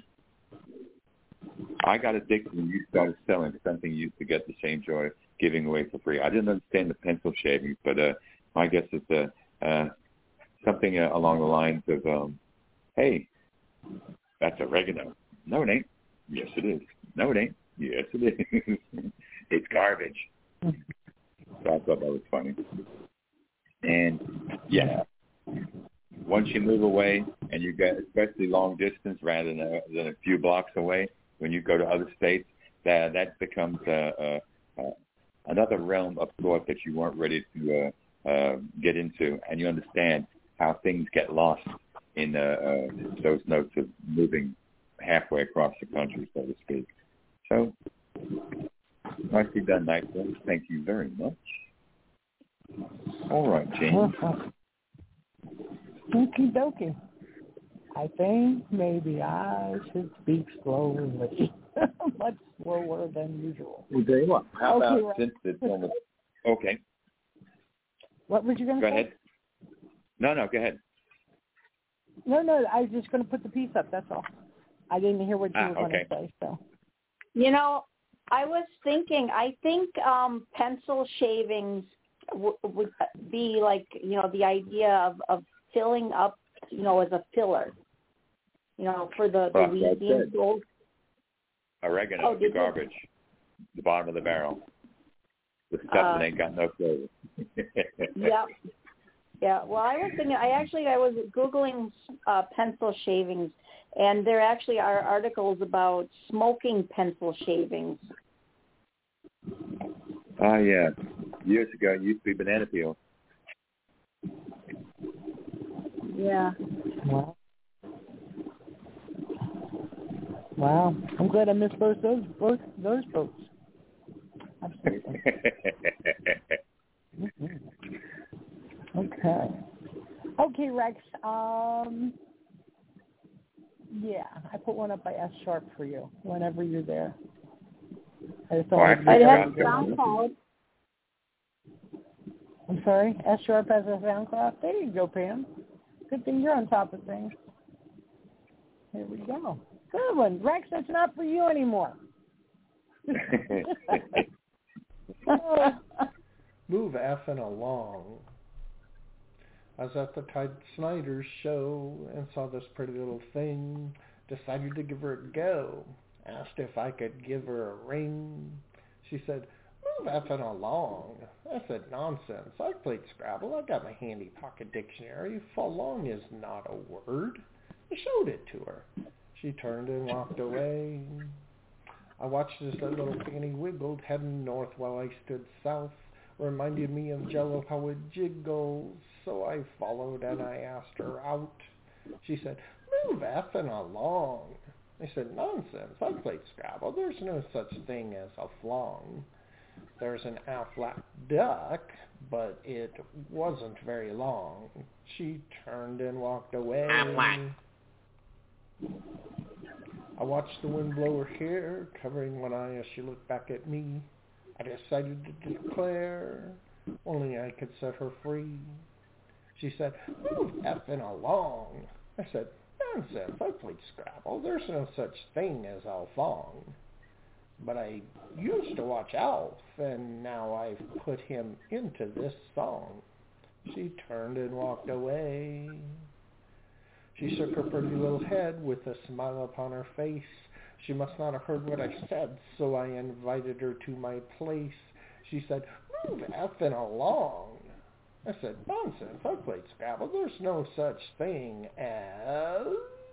I got addicted when you started selling something you used to get the same joy giving away for free. I didn't understand the pencil shavings, but uh, my guess is uh, uh, something uh, along the lines of, um, hey, that's oregano. No, it ain't. Yes, it is. No, it ain't. Yes, it is. It's garbage. So I thought that was funny. And, yeah, once you move away and you get, especially long distance rather than a, than a few blocks away, when you go to other states, that that becomes uh, uh, uh, another realm of thought that you weren't ready to uh, uh, get into, and you understand how things get lost in uh, uh, those notes of moving halfway across the country, so to speak. So, nicely done, Nightfall. Thank you very much. All right, James. Okie dokie. I think maybe I should speak slowly, much slower than usual. Well, tell you what, how okay, about right. since it's almost... Okay. What was you going to say? Go ahead. No, no, go ahead. No, no, I was just going to put the piece up, that's all. I didn't hear what you ah, were going okay. to say, so. You know, I was thinking, I think um, pencil shavings w- would be like, you know, the idea of, of filling up, you know, as a filler, you know, for the, the Well, weed being sold. Oregano, Oh, the did garbage, you? The bottom of the barrel. The stuff Uh, that ain't got no flavor. Yeah. Yeah, well, I was thinking, I actually, I was Googling uh, pencil shavings, and there actually are articles about smoking pencil shavings. Oh, yeah. Years ago, it used to be banana peel. Yeah. Wow. Wow. I'm glad I missed both those, both those folks. Absolutely. Mm-hmm. Okay. Okay, Rex. Um, yeah, I put one up by S Sharp for you whenever you're there. I just Oh, thought I I forgot have that. SoundCloud. I'm sorry, S Sharp has a SoundCloud. There you go, Pam. Good thing you're on top of things. Here we go. Good one, Rex. That's not for you anymore. Move effing along. I was at the Tide Snyder's show and saw this pretty little thing. Decided to give her a go. Asked if I could give her a ring. She said, move effing along. I said, nonsense. I played Scrabble. I got my handy pocket dictionary. Along is not a word. I showed it to her. She turned and walked away. I watched as that little fanny wiggled, heading north while I stood south. Reminded me of Jello, how it jiggles. So I followed and I asked her out. She said, move effing along. I said, nonsense. I played Scrabble. There's no such thing as a flong. There's an Aflac duck, but it wasn't very long. She turned and walked away. Aflac. I watched the wind blow her hair, covering one eye as she looked back at me. I decided to declare only I could set her free. She said, move effing along. I said, nonsense, I played Scrabble. There's no such thing as Alfong. But I used to watch Alf, and now I've put him into this song. She turned and walked away. She shook her pretty little head with a smile upon her face. She must not have heard what I said, so I invited her to my place. She said, move effing along. I said, nonsense, I played Scrabble. There's no such thing as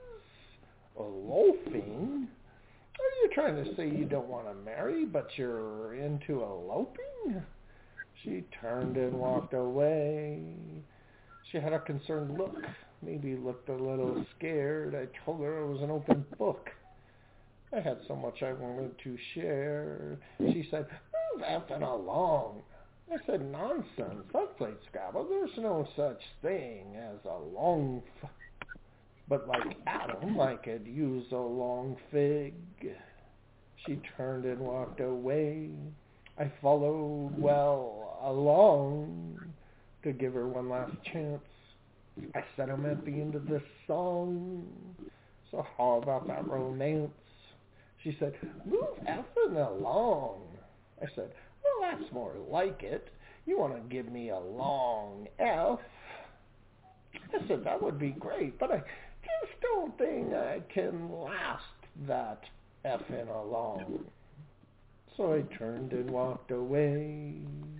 loafing. Are you trying to say you don't want to marry, but you're into eloping? She turned and walked away. She had a concerned look, maybe looked a little scared. I told her it was an open book. I had so much I wanted to share. She said, move effing along. I said, nonsense. I've played Scrabble. There's no such thing as a long f- But like Adam, I could use a long fig. She turned and walked away. I followed well along to give her one last chance. I said I'm at the end of this song, so how about that romance? She said, move effing along. I said, well, that's more like it. You want to give me a long F? I said, that would be great, but I just don't think I can last that effing along. So I turned and walked away.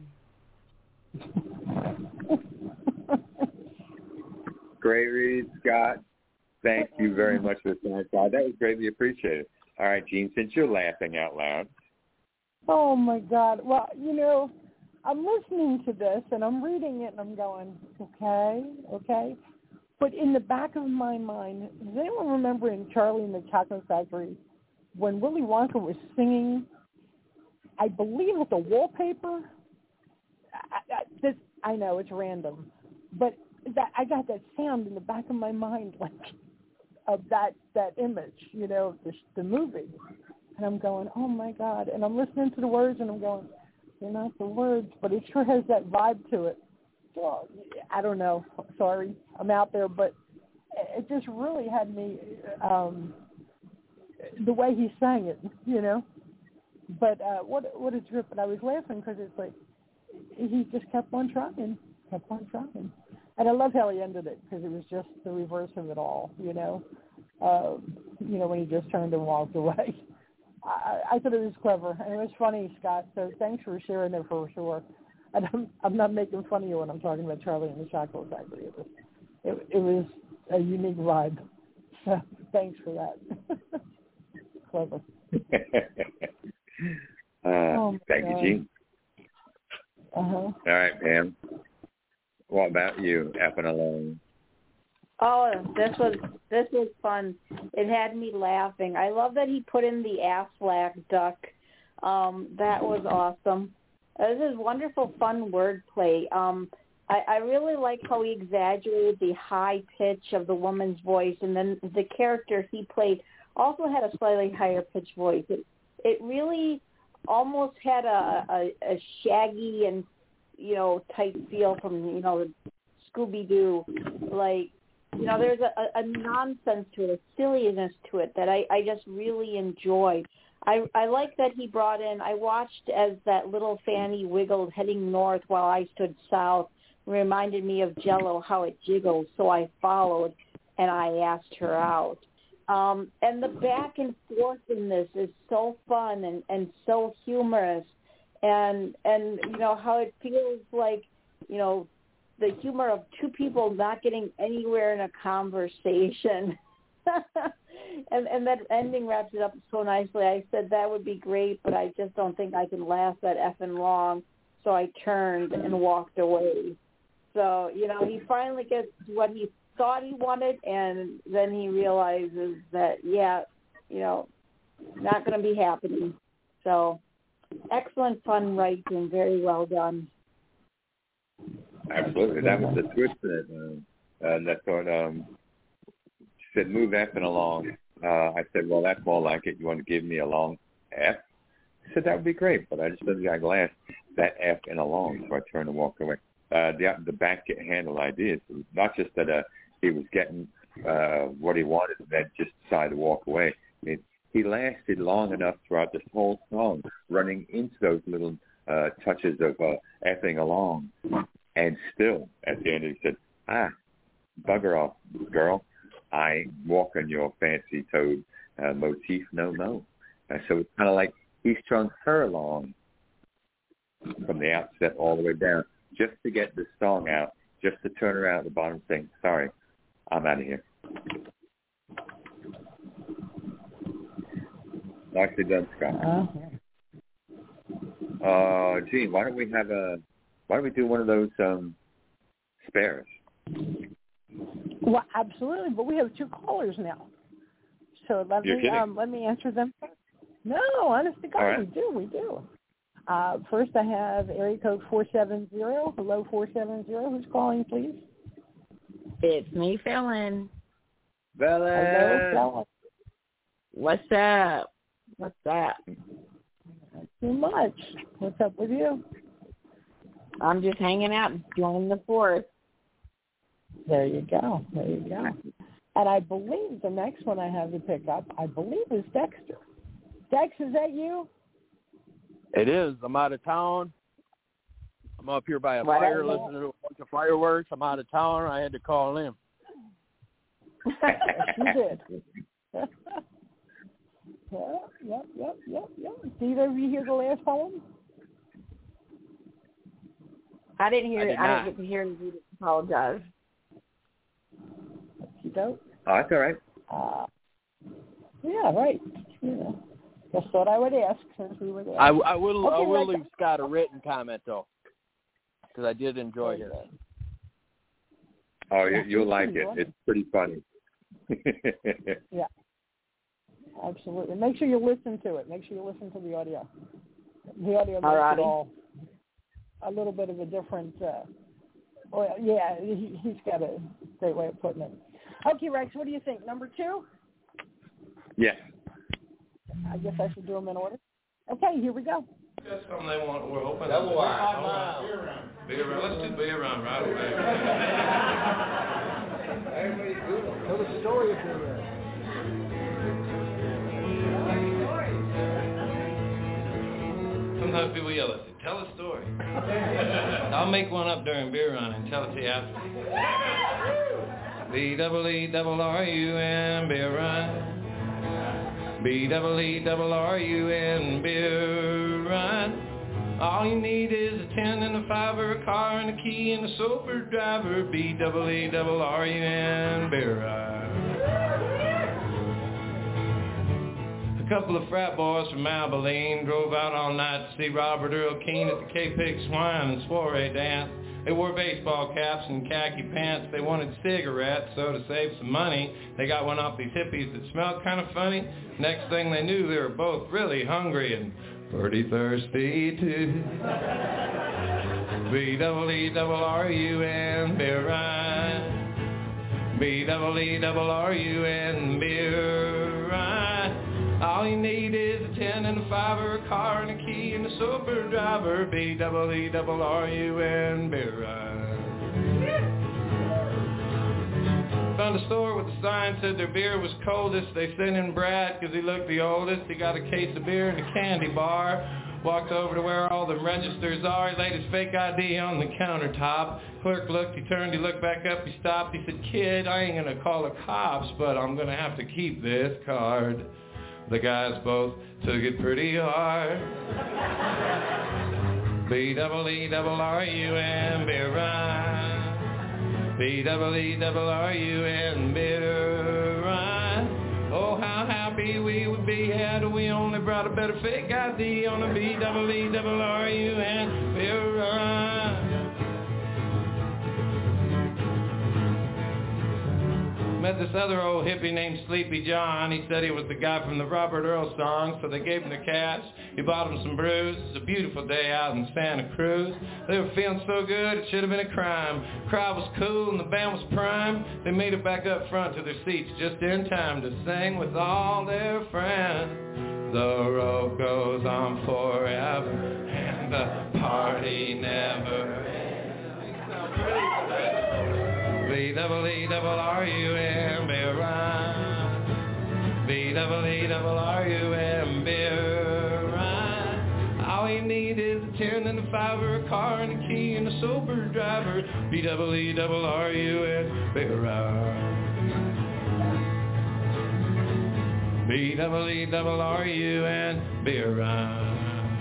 Great read, Scott. Thank you very much for the time, Scott. That was greatly appreciated. All right, Gene, since you're laughing out loud. Oh, my God. Well, you know, I'm listening to this, and I'm reading it, and I'm going, okay, okay. But in the back of my mind, does anyone remember in Charlie and the Chocolate Factory when Willy Wonka was singing, I believe it's a wallpaper? I, I, this, I know, it's random. But that I got that sound in the back of my mind, like, of that, that image, you know, of the, the movie. And I'm going, oh, my God. And I'm listening to the words, and I'm going, they're not the words, but it sure has that vibe to it. Well, I don't know. Sorry, I'm out there, but it just really had me, um, the way he sang it, you know. But uh, what what a trip. And I was laughing because it's like he just kept on trying, kept on trying. And I love how he ended it because it was just the reverse of it all, you know. Um, you know, when he just turned and walked away. I, I thought it was clever, and it was funny, Scott, so thanks for sharing it for sure. And I'm, I'm not making fun of you when I'm talking about Charlie and the Chocolate Factory. It was, it, it was a unique vibe, so thanks for that. Clever. uh, oh thank God. you, Gene. Uh-huh. All right, Pam. What about you, effing alone? Oh, this was this was fun. It had me laughing. I love that he put in the Aflac duck. Um, that was awesome. Uh, this is wonderful, fun wordplay. Um, I, I really like how he exaggerated the high pitch of the woman's voice, and then the character he played also had a slightly higher pitched voice. It, it really almost had a, a, a Shaggy and, you know, type feel from, you know, Scooby-Doo. Like, you know, there's a, a nonsense to it, a silliness to it that I, I just really enjoy. I, I like that he brought in, I watched as that little Fanny wiggled heading north while I stood south. It reminded me of Jell-O, how it jiggled, so I followed and I asked her out. Um, and the back and forth in this is so fun and, and so humorous. And, and, you know, how it feels like, you know, the humor of two people not getting anywhere in a conversation. and and that ending wraps it up so nicely. I said that would be great, but I just don't think I can last that effing long. So I turned and walked away. So, you know, he finally gets what he thought he wanted, and then he realizes that, yeah, you know, not going to be happening. So excellent fun writing, very well done. Absolutely. That was the twist in it. Uh, and I thought, um, she said, move effing along. Uh, I said, well, that's more like it. You want to give me a long F? I said, that would be great, but I just didn't got glass that F and along, so I turned and walked away. Uh, the the back-handle idea is not just that uh, he was getting uh, what he wanted and then just decided to walk away. I mean, he lasted long enough throughout this whole song, running into those little uh, touches of uh, effing along. And still, at the end, he said, ah, bugger off, girl. I ain't walking your fancy toad uh, motif no more. Uh, so it's kind of like he strung her along from the outset all the way down just to get this song out, just to turn around at the bottom and say, sorry, I'm out of here. Nicely done, Scott. Uh, Gene, why don't we have a, why don't we do one of those um, spares? Well, absolutely, but we have two callers now. So let You're me kidding. um, let me answer them. No, honest to God, right. we do, we do. Uh, first, I have area code four seven zero. Hello, four seven zero. Who's calling, please? It's me, Philin. Bella. Hello, Philin. What's up? What's up? Not too much. What's up with you? I'm just hanging out, enjoying the forest. There you go. There you go. And I believe the next one I have to pick up, I believe, is Dexter. Dex, is that you? It is. I'm out of town. I'm up here by a What fire is listening to a bunch of fireworks. I'm out of town. I had to call in. Yes, you did. yeah, yep, yep, yep, yep. Did either of you hear the last poem? I didn't hear I it. did I not. didn't get to hear it. I apologize. You don't? Oh, that's all right. Uh, yeah, right. Yeah. Just thought I would ask since we were there. I, I will. Okay, I will right. leave Scott a written comment though, because I did enjoy his. Oh, you, you'll like it. It's pretty funny. Yeah, absolutely. Make sure you listen to it. Make sure you listen to the audio. The audio makes Alrighty. it all a little bit of a different. Uh, well, yeah, he, he's got a great way of putting it. Okay, Rex, what do you think? Number two? Yes. I guess I should do them in order. Okay, here we go. That's something they want. We're hoping. Double wide. All right. Beer run. Let's do beer run right away. Tell the story if you're ready. Sometimes people yell at me, tell a story. I'll make one up during beer run and tell it to you after. B double E double R U N beer run. B double E double R U N beer run. All you need is a ten and a five or a car and a key and a sober driver. B double E double R U N beer run. A couple of frat boys from Abilene drove out all night to see Robert Earl Keen at the K-Pig Swine and soiree dance. They wore baseball caps and khaki pants. They wanted cigarettes, so to save some money, they got one off these hippies that smelled kind of funny. Next thing they knew, they were both really hungry and pretty thirsty too. B double E double R U N beer run. B double E double R U N beer run. All you need is a ten and a five or a car and a key and a sober driver. B double E double R U N beer run. Found a store with a sign said their beer was coldest. They sent in Brad because he looked the oldest. He got a case of beer and a candy bar. Walked over to where all the registers are. He laid his fake I D on the countertop. Clerk looked, he turned, he looked back up, he stopped. He said, kid, I ain't going to call the cops, but I'm going to have to keep this card. The guys both took it pretty hard. B double E double R U N beer run. B double E double R U N beer run. Oh, how happy we would be had we only brought a better fake I D on a B double E double R U N beer run. Met this other old hippie named Sleepy John. He said he was the guy from the Robert Earl song, so they gave him the cash. He bought him some brews. It's a beautiful day out in Santa Cruz. They were feeling so good, it should have been a crime. Crowd was cool and the band was prime. They made it back up front to their seats just in time to sing with all their friends. The road goes on forever and the party never ends. B double E double R U M beer run. B double E double R U M beer run. All you need is a ten and a five or a car and a key and a sober driver. B double E double R U M beer run. B double E double R U N beer run.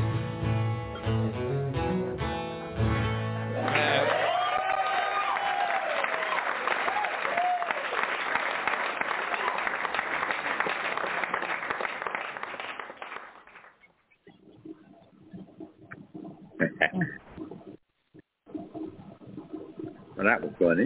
Well, that was funny.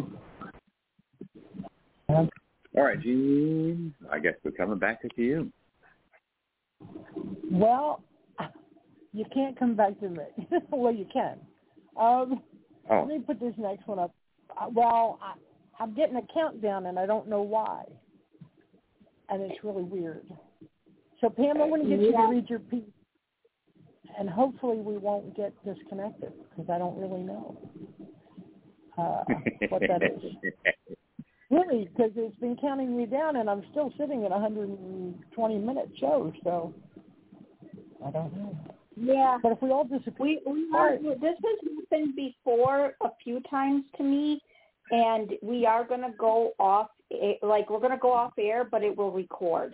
All right, Gene, I guess we're coming back to you. Well, You can't come back to me. Well, you can. Um, oh. Let me put this next one up. Uh, well, I, I'm getting a countdown, and I don't know why. And it's really weird. So, Pam, I'm going to get yeah. you to read your piece. And hopefully we won't get disconnected, because I don't really know uh, what that is. Really, because it's been counting me down, and I'm still sitting at a one hundred twenty minute show, so I don't know. Yeah. But if we all disappear... We, we are, this has happened before a few times to me, and we are going to go off, like, we're going to go off air, but it will record.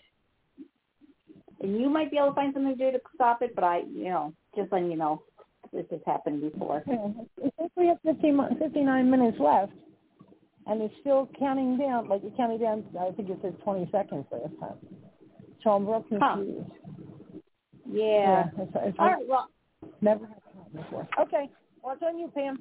And you might be able to find something to do to stop it, but I, you know, just letting you know, this has happened before. Yeah. I think we have fifty, fifty-nine minutes left, and it's still counting down, like it counted down, I think it said twenty seconds last time. So I'm real confused. Huh. Yeah. yeah. It's, it's All right, well. Never happened before. Okay. Well, it's on you, Pam.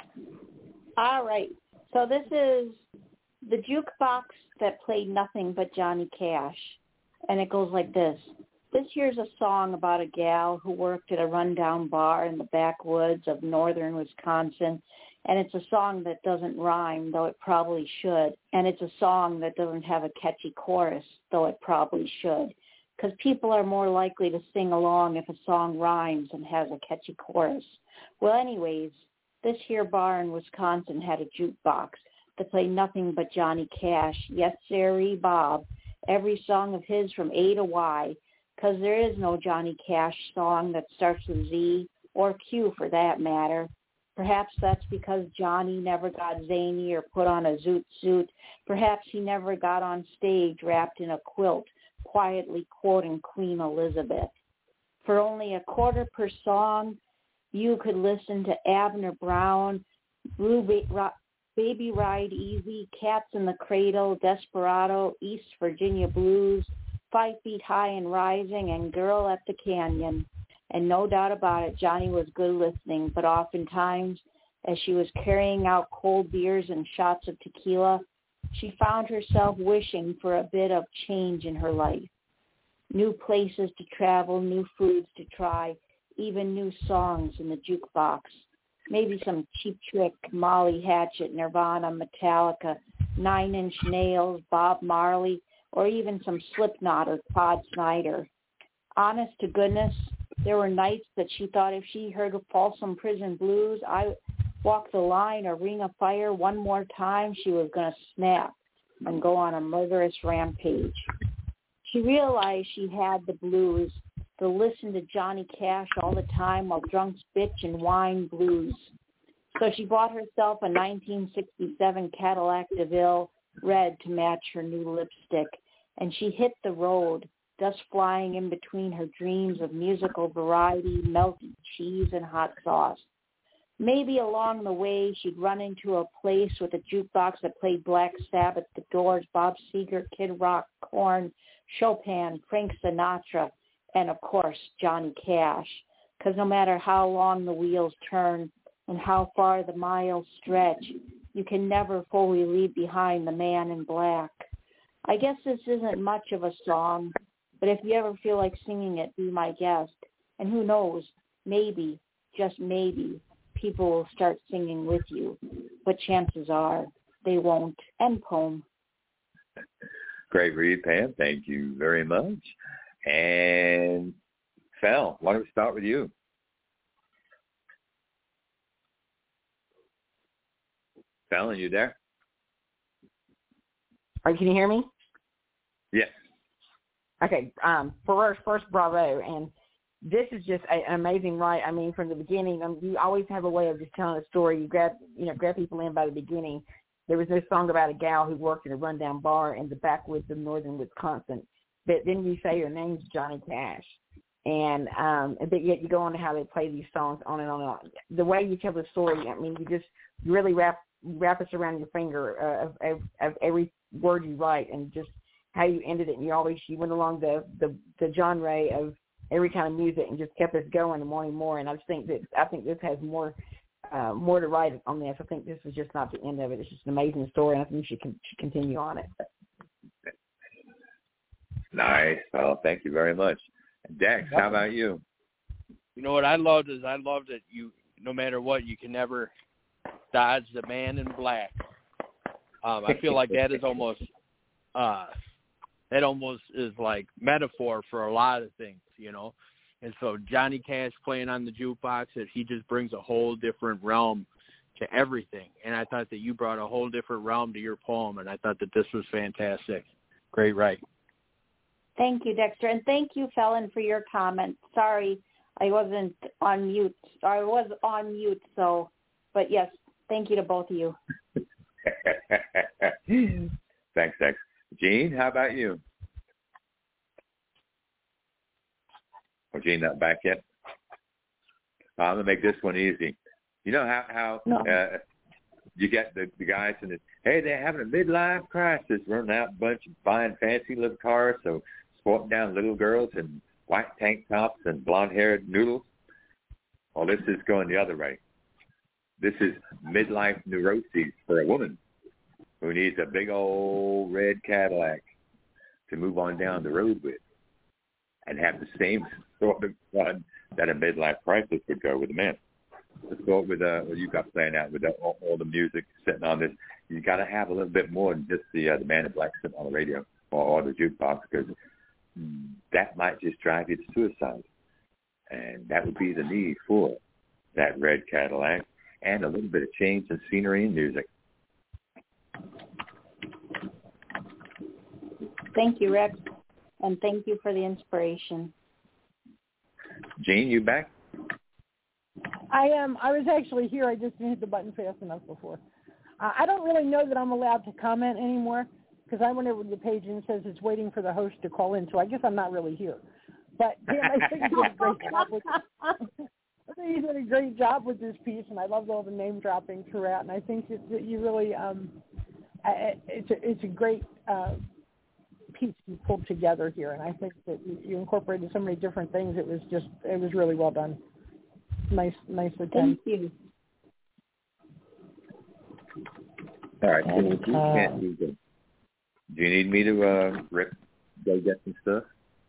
All right. So this is the jukebox that played nothing but Johnny Cash, and it goes like this. This here's a song about a gal who worked at a rundown bar in the backwoods of northern Wisconsin, and it's a song that doesn't rhyme, though it probably should, and it's a song that doesn't have a catchy chorus, though it probably should, because people are more likely to sing along if a song rhymes and has a catchy chorus. Well, anyways, this here bar in Wisconsin had a jukebox that played nothing but Johnny Cash, Yes Sirree Bob, every song of his from A to Y, because there is no Johnny Cash song that starts with Z, or Q for that matter. Perhaps that's because Johnny never got zany or put on a zoot suit. Perhaps he never got on stage wrapped in a quilt, quietly quoting Queen Elizabeth. For only a quarter per song, you could listen to Abner Brown, Blue Rock, Baby Ride Easy, Cats in the Cradle, Desperado, East Virginia Blues, Five Feet High and Rising, and Girl at the Canyon. And no doubt about it, Johnny was good listening, but oftentimes, as she was carrying out cold beers and shots of tequila, she found herself wishing for a bit of change in her life. New places to travel, new foods to try, even new songs in the jukebox. Maybe some Cheap Trick, Molly Hatchet, Nirvana, Metallica, Nine Inch Nails, Bob Marley, or even some Slipknot or Todd Snyder. Honest to goodness, there were nights that she thought if she heard Folsom Prison Blues, I Walk the Line, or Ring of Fire one more time, she was going to snap and go on a murderous rampage. She realized she had the blues, to listen to Johnny Cash all the time while drunks bitch and whine blues. So she bought herself a nineteen sixty-seven Cadillac DeVille red to match her new lipstick, and she hit the road, dust flying in between her dreams of musical variety, melted cheese, and hot sauce. Maybe along the way she'd run into a place with a jukebox that played Black Sabbath, The Doors, Bob Seger, Kid Rock, Korn, Chopin, Frank Sinatra, and, of course, Johnny Cash, because no matter how long the wheels turn and how far the miles stretch, you can never fully leave behind the man in black. I guess this isn't much of a song, but if you ever feel like singing it, be my guest. And who knows, maybe, just maybe, people will start singing with you. But chances are they won't. End poem. Great read, Pam. Thank you very much. And Fel, why don't we start with you? Fel, are you there? Are you, can you hear me? Yes. Okay. Um, first, first, bravo. And this is just a, an amazing write. I mean, from the beginning, um, you always have a way of just telling a story. You grab, you know, grab people in by the beginning. There was this song about a gal who worked in a rundown bar in the backwoods of northern Wisconsin. But then you say your name's Johnny Cash. And um, but yet you go on to how they play these songs on and on and on. The way you tell the story, I mean, you just you really wrap wrap us around your finger uh, of, of, of every word you write, and just how you ended it. And you always you went along the, the, the genre of every kind of music and just kept us going and wanting more. And I just think that I think this has more uh, more to write on this. I think this is just not the end of it. It's just an amazing story, and I think you should, con- should continue on it. Nice. Well, thank you very much. Dex, how about you? You know what I loved is I loved that you, no matter what, you can never dodge the man in black. Um, I feel like that is almost, uh, that almost is like metaphor for a lot of things, you know. And so Johnny Cash playing on the jukebox, that he just brings a whole different realm to everything. And I thought that you brought a whole different realm to your poem, and I thought that this was fantastic. Great write. Thank you, Dexter. And thank you, Felon, for your comment. Sorry, I wasn't on mute. I was on mute, so, but yes, thank you to both of you. Thanks, Dex. Gene, how about you? Oh, Gene, not back yet? Uh, I'm going to make this one easy. You know how, how no. uh, you get the, the guys in it, hey, they're having a midlife crisis, running out a bunch of buying fancy little cars, so sporting down little girls in white tank tops and blonde-haired noodles. Well, this is going the other way. This is midlife neuroses for a woman who needs a big old red Cadillac to move on down the road with and have the same sort of fun that a midlife crisis would go with a man. Let's go with uh, what you got playing out with the, all, all the music sitting on this. You got to have a little bit more than just the uh, the man in black sitting on the radio or, or the jukebox, because that might just drive you to suicide. And that would be the need for that red Cadillac and a little bit of change in scenery and music. Thank you, Rex, and thank you for the inspiration. Gene, you back? I am. I was actually here. I just didn't hit the button fast enough before. Uh, I don't really know that I'm allowed to comment anymore because I went over to the page and it says it's waiting for the host to call in, so I guess I'm not really here. But Dan, I think you did a great job with I think you did a great job with this piece, and I loved all the name dropping throughout. And I think that, that you really, um, I, it's a, it's a great uh, piece you pulled together here, and I think that you, you incorporated so many different things. It was just, it was really well done. Nice, nicely done. Thank you. All right. So you can't do that. Do you need me to uh, rip, go get some stuff?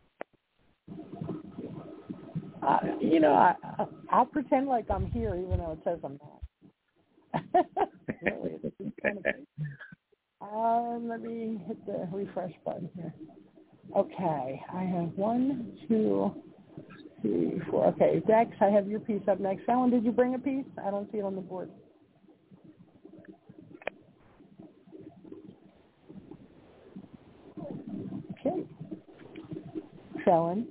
Uh, you know, I, I'll pretend like I'm here, even though it says I'm not. Really, it's kind of crazy. Um, let me hit the refresh button here. Okay, I have one, two, three, four. Okay, Dex, I have your piece up next. Alan, did you bring a piece? I don't see it on the board. Okay. Felon.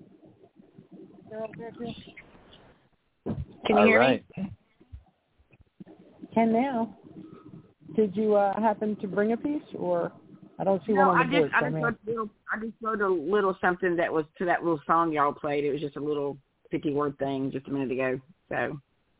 Can you All hear right. me? Can now. Did you uh, happen to bring a piece, or I don't see No, one on I the just, board? I so just, man. wrote a little, I just wrote a little something that was to that little song y'all played. It was just a little fifty-word thing just a minute ago. So.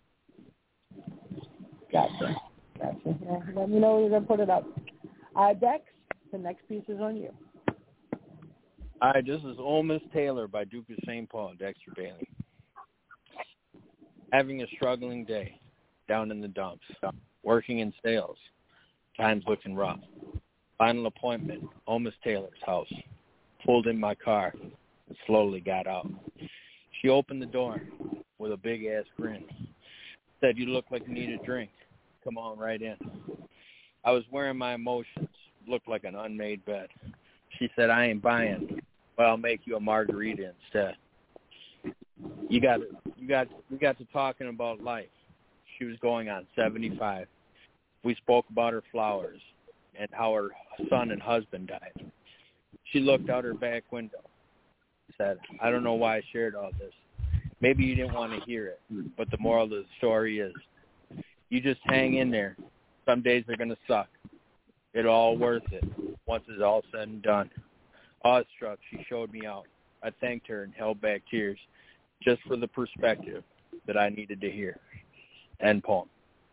Gotcha. Gotcha. Yeah, let me know when you're going to put it up. Uh, Dex, the next piece is on you. All right, this is Ole Miss Taylor by Duke of Saint Paul, Dexter Bailey. Having a struggling day, down in the dumps, working in sales, times looking rough. Final appointment, Ole Miss Taylor's house. Pulled in my car and slowly got out. She opened the door with a big-ass grin. Said, "You look like you need a drink. Come on right in." I was wearing my emotions, looked like an unmade bed. She said, "I ain't buying, but I'll make you a margarita instead." You got, you got, we got to talking about life. She was going on seventy-five. We spoke about her flowers and how her son and husband died. She looked out her back window, said, "I don't know why I shared all this. Maybe you didn't want to hear it, but the moral of the story is, you just hang in there. Some days are going to suck. It's all worth it once it's all said and done." Awestruck, she showed me out. I thanked her and held back tears just for the perspective that I needed to hear. End poem.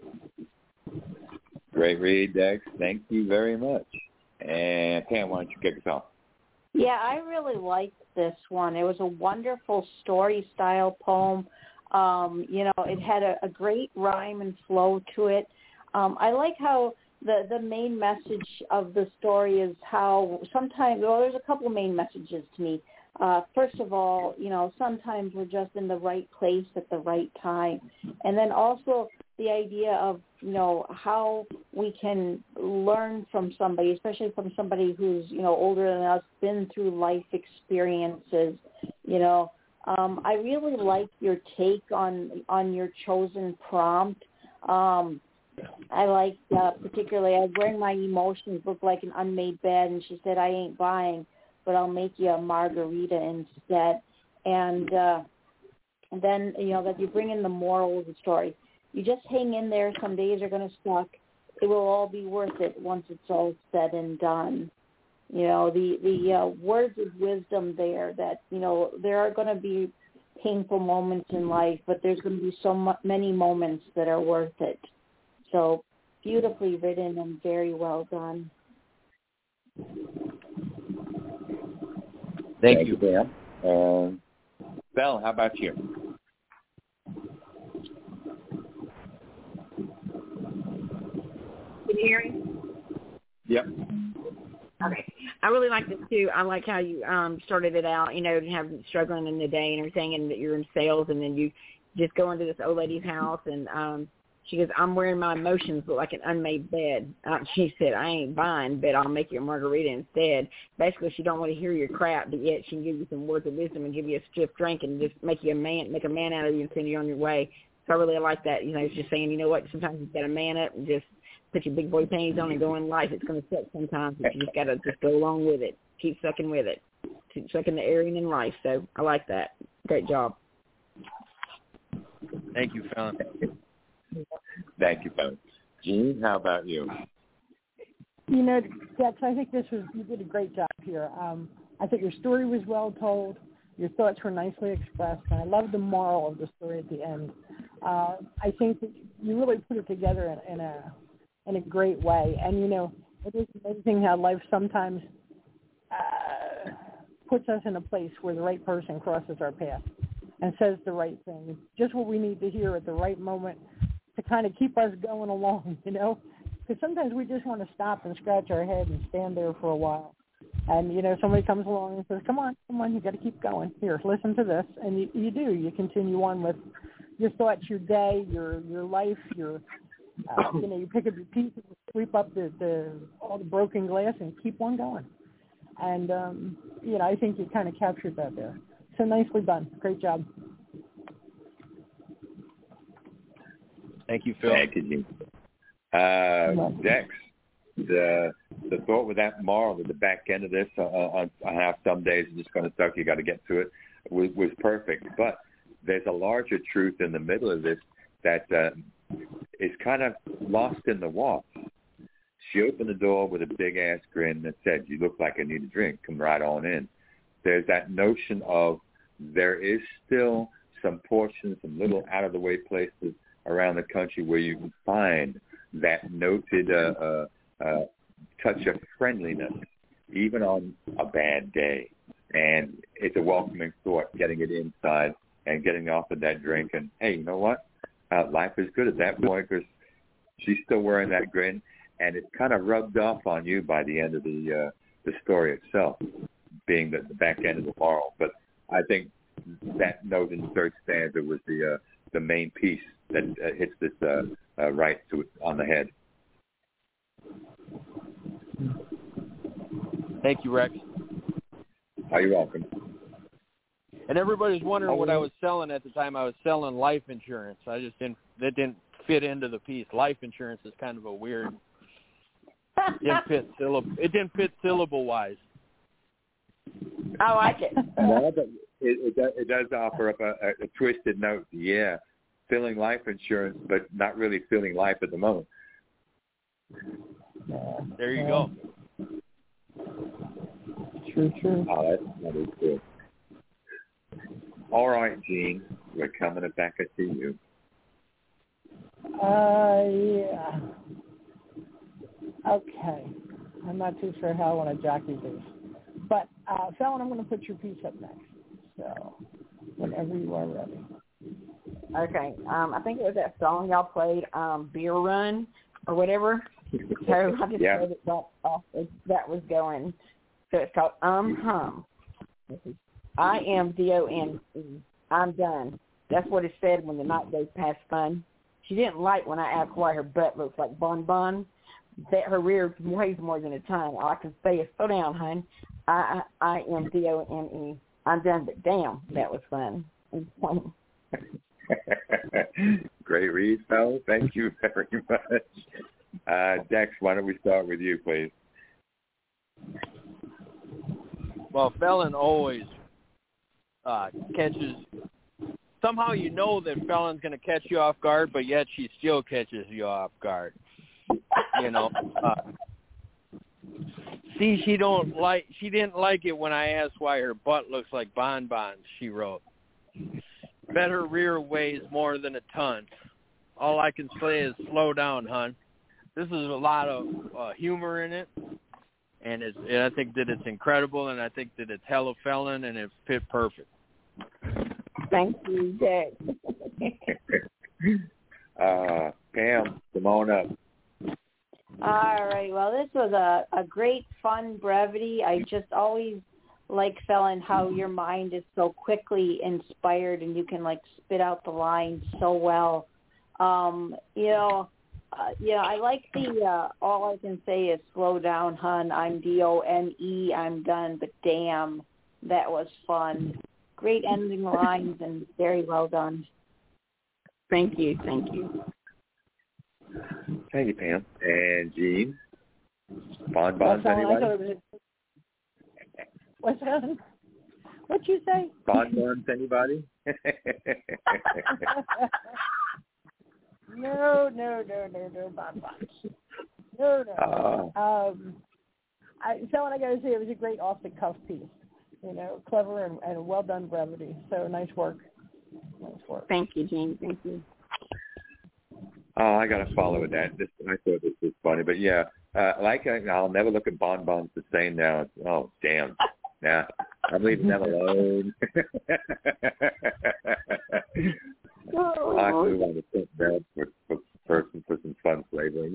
Great read, Dex. Thank you very much. And Pam, why don't you kick us off? Yeah, I really liked this one. It was a wonderful story-style poem. Um, you know, it had a, a great rhyme and flow to it. Um, I like how the, the main message of the story is how sometimes, well, there's a couple main messages to me. Uh, first of all, you know, sometimes we're just in the right place at the right time. And then also the idea of, you know, how we can learn from somebody, especially from somebody who's, you know, older than us, been through life experiences, you know. Um, I really like your take on on your chosen prompt. Um, I like uh, particularly, I was wearing my emotions look like an unmade bed, and she said, I ain't buying, but I'll make you a margarita instead. And, uh, and then, you know, that you bring in the moral of the story. You just hang in there. Some days are going to suck. It will all be worth it once it's all said and done. You know, the, the uh, words of wisdom there that, you know, there are going to be painful moments in life, but there's going to be so mu- many moments that are worth it. So beautifully written and very well done. Thank, Thank you, Belle. Uh, Belle, how about you? Can you hear me? Yep. Okay. I really like this too. I like how you um started it out, you know, to have struggling in the day and everything, and that you're in sales, and then you just go into this old lady's house, and um she goes, I'm wearing my emotions look like an unmade bed. Uh, she said, I ain't buying, but I'll make you a margarita instead. Basically, she don't want to hear your crap, but yet she can give you some words of wisdom and give you a stiff drink and just make you a man, make a man out of you and send you on your way. So I really like that. You know, it's just saying, you know what, sometimes you've got to man up and just put your big boy panties on and go in life. It's going to suck sometimes, but you just got to just go along with it. Keep sucking with it. Keep sucking the air in life. So I like that. Great job. Thank you, Fallon. Thank you, Fallon. Jean, how about you? You know, Dex, I think this was, you did a great job here. Um, I think your story was well told. Your thoughts were nicely expressed, and I love the moral of the story at the end. Uh, I think that you really put it together in, in a in a great way. And, you know, it is amazing how life sometimes uh, puts us in a place where the right person crosses our path and says the right thing. It's just what we need to hear at the right moment to kind of keep us going along, you know, because sometimes we just want to stop and scratch our head and stand there for a while. And, you know, somebody comes along and says, come on, come on, you got to keep going. Here, listen to this. And you, you do. You continue on with your thoughts, your day, your your life, your, uh, you know, you pick up your piece and sweep up the, the all the broken glass and keep on going. And, um, you know, I think you kind of captured that there. So nicely done. Great job. Thank you, Phil. Thank you, Jean. Uh, Dex, the the thought with that moral at the back end of this, uh, on, on how some days are just going to suck, you got to get to it, was, was perfect. But there's a larger truth in the middle of this that uh, is kind of lost in the wash. She opened the door with a big-ass grin that said, you look like I need a drink. Come right on in. There's that notion of there is still some portions, some little out-of-the-way places around the country where you can find that noted uh, uh, uh, touch of friendliness, even on a bad day. And it's a welcoming thought, getting it inside and getting off of that drink. And, hey, you know what? Uh, life is good at that point because she's still wearing that grin, and it's kind of rubbed off on you by the end of the uh, the story itself, being the, the back end of the moral. But I think that note in the third stanza was the uh, the main piece that uh, hits this uh, uh, right to on the head. Thank you, Rex. Oh, you're welcome. And everybody's wondering what I was selling at the time. I was selling life insurance. I just didn't. That didn't fit into the piece. Life insurance is kind of a weird. Didn't fit syllable. It didn't fit syllable wise. I like it. No, but it, it, does, it does offer up a, a, a twisted note. Yeah, filling life insurance, but not really filling life at the moment. There you go. True, true. Oh, that, that is good. All right, Gene, we're coming back to you. Uh, yeah. Okay. I'm not too sure how I want to jockey this. But, uh, Fallon, I'm going to put your piece up next. So, whenever you are ready. Okay. Um, I think it was that song y'all played, um, Beer Run or whatever. So I just yeah. played it off. That was going. So it's called Um Hum. I am D O N E. I'm done. That's what it said when the night goes past fun. She didn't like when I asked why her butt looks like Bon Bon. That her rear weighs more than a ton. All I can say is, slow down, hon. I, I, I am D O N E. I'm done, but damn, that was fun. Great read, fellas. Thank you very much. Uh, Dex, why don't we start with you, please? Well, Felon always uh, catches. Somehow you know that Felon's going to catch you off guard, but yet she still catches you off guard. You know. Uh, see, she don't like. She didn't like it when I asked why her butt looks like bonbons. She wrote, "Bet her rear weighs more than a ton. All I can say is slow down, hon." This is a lot of uh, humor in it, and, it's, and I think that it's incredible, and I think that it's hella Felon, and it fit perfect. Thank you, Jack. uh, Pam, come on up. All right. Well, this was a, a great, fun brevity. I just always like, Felon, how your mind is so quickly inspired and you can, like, spit out the lines so well. Um, you know, uh, you know, I like the, uh, all I can say is slow down, hun. I'm D O N E. I'm done, but damn, that was fun. Great ending lines and very well done. Thank you. Thank you. Thank you, Pam. And Jean? Bon Bons, anybody? What's that? What'd you say? Bon Bons, anybody? no, no, no, no, no, Bon Bons. No, no. Uh, um, I, so what I got to say, it was a great off-the-cuff piece. You know, clever and, and well done brevity. So nice work. Nice work. Thank you, Jean. Thank you. Oh, I got to follow with that. This, I thought this was funny. But, yeah, uh, like I, I'll never look at Bon Bons the same now. It's, oh, damn. Nah, I'm leaving them alone. I move on to something else for, for, for, for some fun flavoring.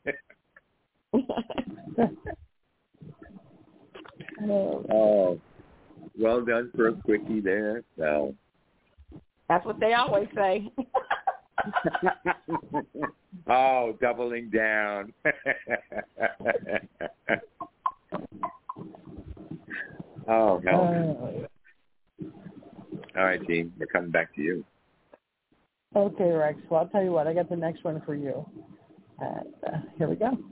Oh, well done for a quickie there. So. That's what they always say. Oh, doubling down. Oh, no. All right, Gene, we're coming back to you. Okay, Rex. Well, I'll tell you what. I got the next one for you. And uh, here we go.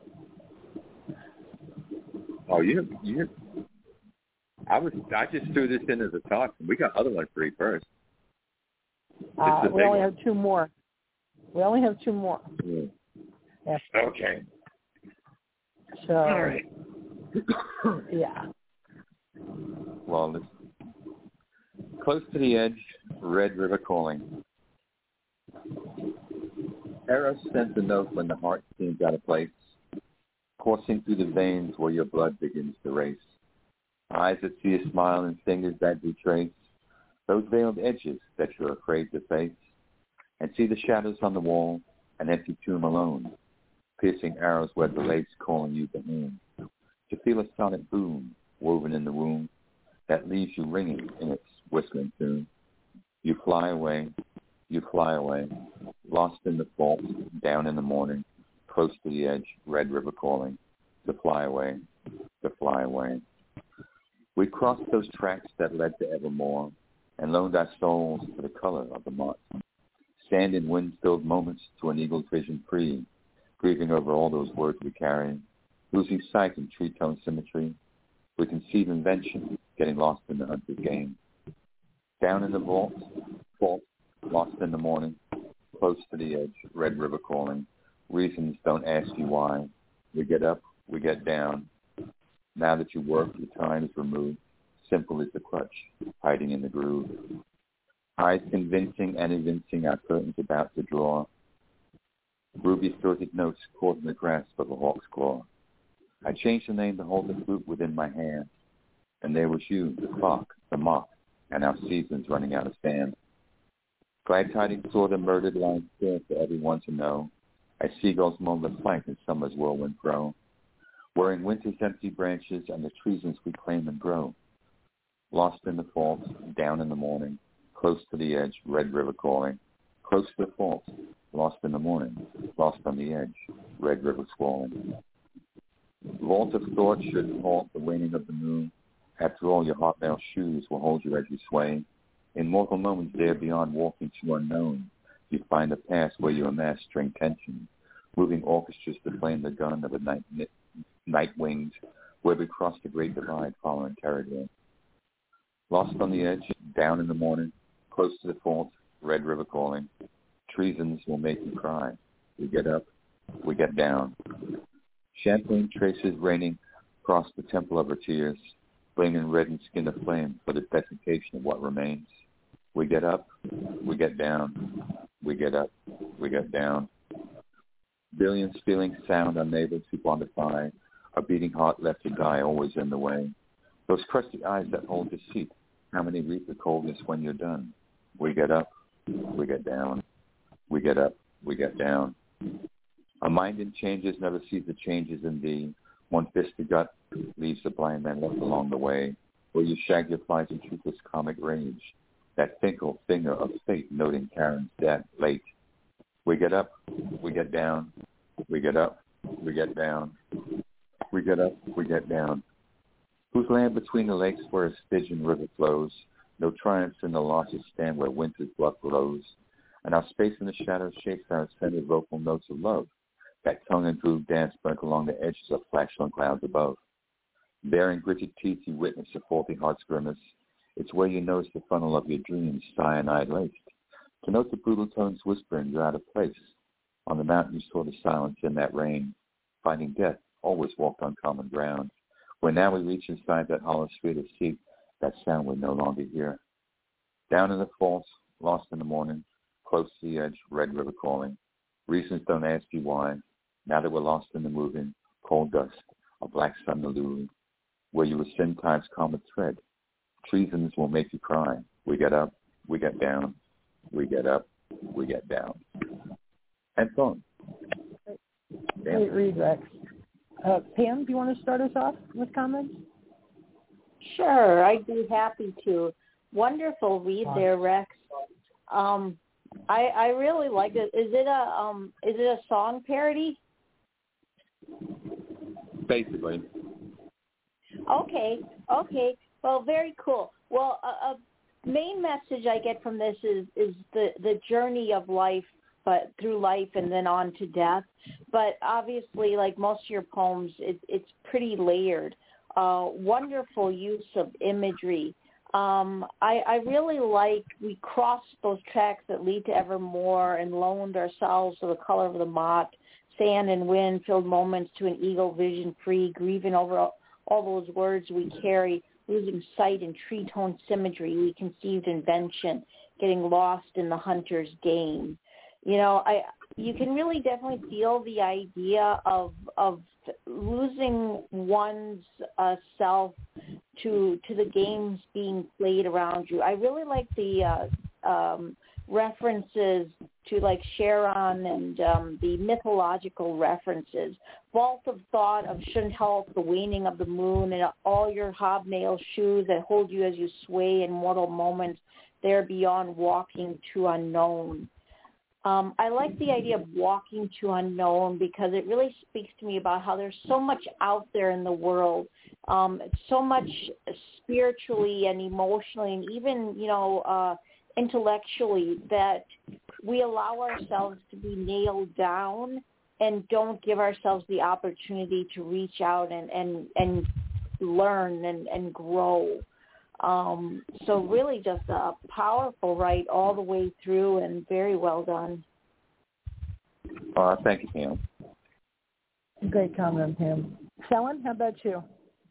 Oh, you, you. I was. I just threw this in as a talk. We got other ones for you first. Uh, we only one. have two more. We only have two more. Yeah. Yeah. Okay. So. All right. Yeah. Well, it's close to the edge, Red River calling. Eros sends a note when the heart seems out of place, coursing through the veins where your blood begins to race. Eyes that see a smile and fingers that retrace those veiled edges that you're afraid to face, and see the shadows on the wall, an empty tomb alone, piercing arrows where the lace calling you to home, to feel a sonic boom woven in the womb that leaves you ringing in its whistling tune. You fly away, you fly away, lost in the vault, down in the morning, close to the edge, Red River calling, to fly away, to fly away. We crossed those tracks that led to evermore, and loaned our souls to the color of the moth. Stand in wind-filled moments to an eagle's vision free, grieving over all those words we carry, losing sight in tree-tone symmetry. We conceive invention, getting lost in the hunter's game. Down in the vault, vault, lost in the morning, close to the edge, Red River calling. Reasons don't ask you why. We get up, we get down. Now that you work, your time is removed. Simple as the clutch, hiding in the groove. Eyes convincing and evincing our curtains about to draw. Ruby-throated notes caught in the grasp of a hawk's claw. I changed the name to hold the flute within my hand, and there was you, the clock, the moth, and our seasons running out of sand. Glad tidings saw the murdered line still for everyone to know, as seagulls moan the flight in summer's whirlwind grow, wearing winter's empty branches and the treasons we claim and grow. Lost in the fault, down in the morning, close to the edge, Red River calling. Close to the fault, lost in the morning, lost on the edge, Red River squalling. Vault of thought should halt the waning of the moon. After all, your hobnail shoes will hold you as you sway. In mortal moments there beyond walking to unknown, you find a past where you amass string tension, moving orchestras to flame the gun of a night, night wings, where we cross the great divide following Carradine. Lost on the edge, down in the morning, close to the fault, Red River calling. Treasons will make you cry. We get up, we get down. Champagne traces raining across the temple of her tears, flaming red and skin aflame for the desiccation of what remains. We get up, we get down. We get up, we get down. Billions feeling sound unable to quantify. A beating heart left to die, always in the way. Those crusty eyes that hold deceit, how many reap the coldness when you're done? We get up, we get down. We get up, we get down. A mind in changes never sees the changes in thee. One fist to gut leaves the blind man left along the way, where you shag your flies in truthless comic rage. That fickle finger of fate noting Karen's death late. We get up, we get down. We get up, we get down. We get up, we get down. Whose land between the lakes where a Stygian river flows? No triumphs in the losses stand where winter's blood blows. And our space in the shadows shapes our ascended vocal notes of love. That tongue and groove dance burnt along the edges of flashing clouds above. There in gritted teeth you witness a faulty heart's grimace. It's where you notice the funnel of your dreams cyanide laced. To note the brutal tones whispering you're out of place. On the mountain you saw the silence in that rain. Finding death, always walked on common ground. Where now we reach inside that hollow street of seek, that sound we no longer hear. Down in the falls, lost in the morning, close to the edge, Red River calling. Reasons don't ask you why. Now that we're lost in the moving, cold dust, a black sun allure, where you ascend time's common thread. Treasons will make you cry. We get up, we get down, we get up, we get down. And so on. Great read, Rex. Uh, Pam, do you want to start us off with comments? Sure, I'd be happy to. Wonderful read awesome. there, Rex. Um, I I really like it. Is it a um is it a song parody? Basically. Okay, okay. Well, very cool. Well, a, a main message I get from this is is the the journey of life, but through life and then on to death. But obviously, like most of your poems, it, it's pretty layered. Uh, wonderful use of imagery. Um, I, I really like we crossed those tracks that lead to evermore and loaned ourselves to the color of the motte, sand and wind filled moments to an eagle vision free, grieving over all, all those words we carry, losing sight in tree-tone symmetry, we conceived invention, getting lost in the hunter's game. You know, I you can really definitely feel the idea of of losing one's uh, self to to the games being played around you. I really like the uh, um, references to like Charon and um, the mythological references. Vault of thought of shouldn't help the waning of the moon and all your hobnail shoes that hold you as you sway in mortal moments there beyond walking to unknown. Um, I like the idea of walking to unknown because it really speaks to me about how there's so much out there in the world, um, so much spiritually and emotionally and even, you know, uh, intellectually that we allow ourselves to be nailed down and don't give ourselves the opportunity to reach out and, and, and learn and, and grow. Um, so really just a powerful write all the way through and very well done. Uh, thank you, Pam. Great comment, Pam. Helen, how about you?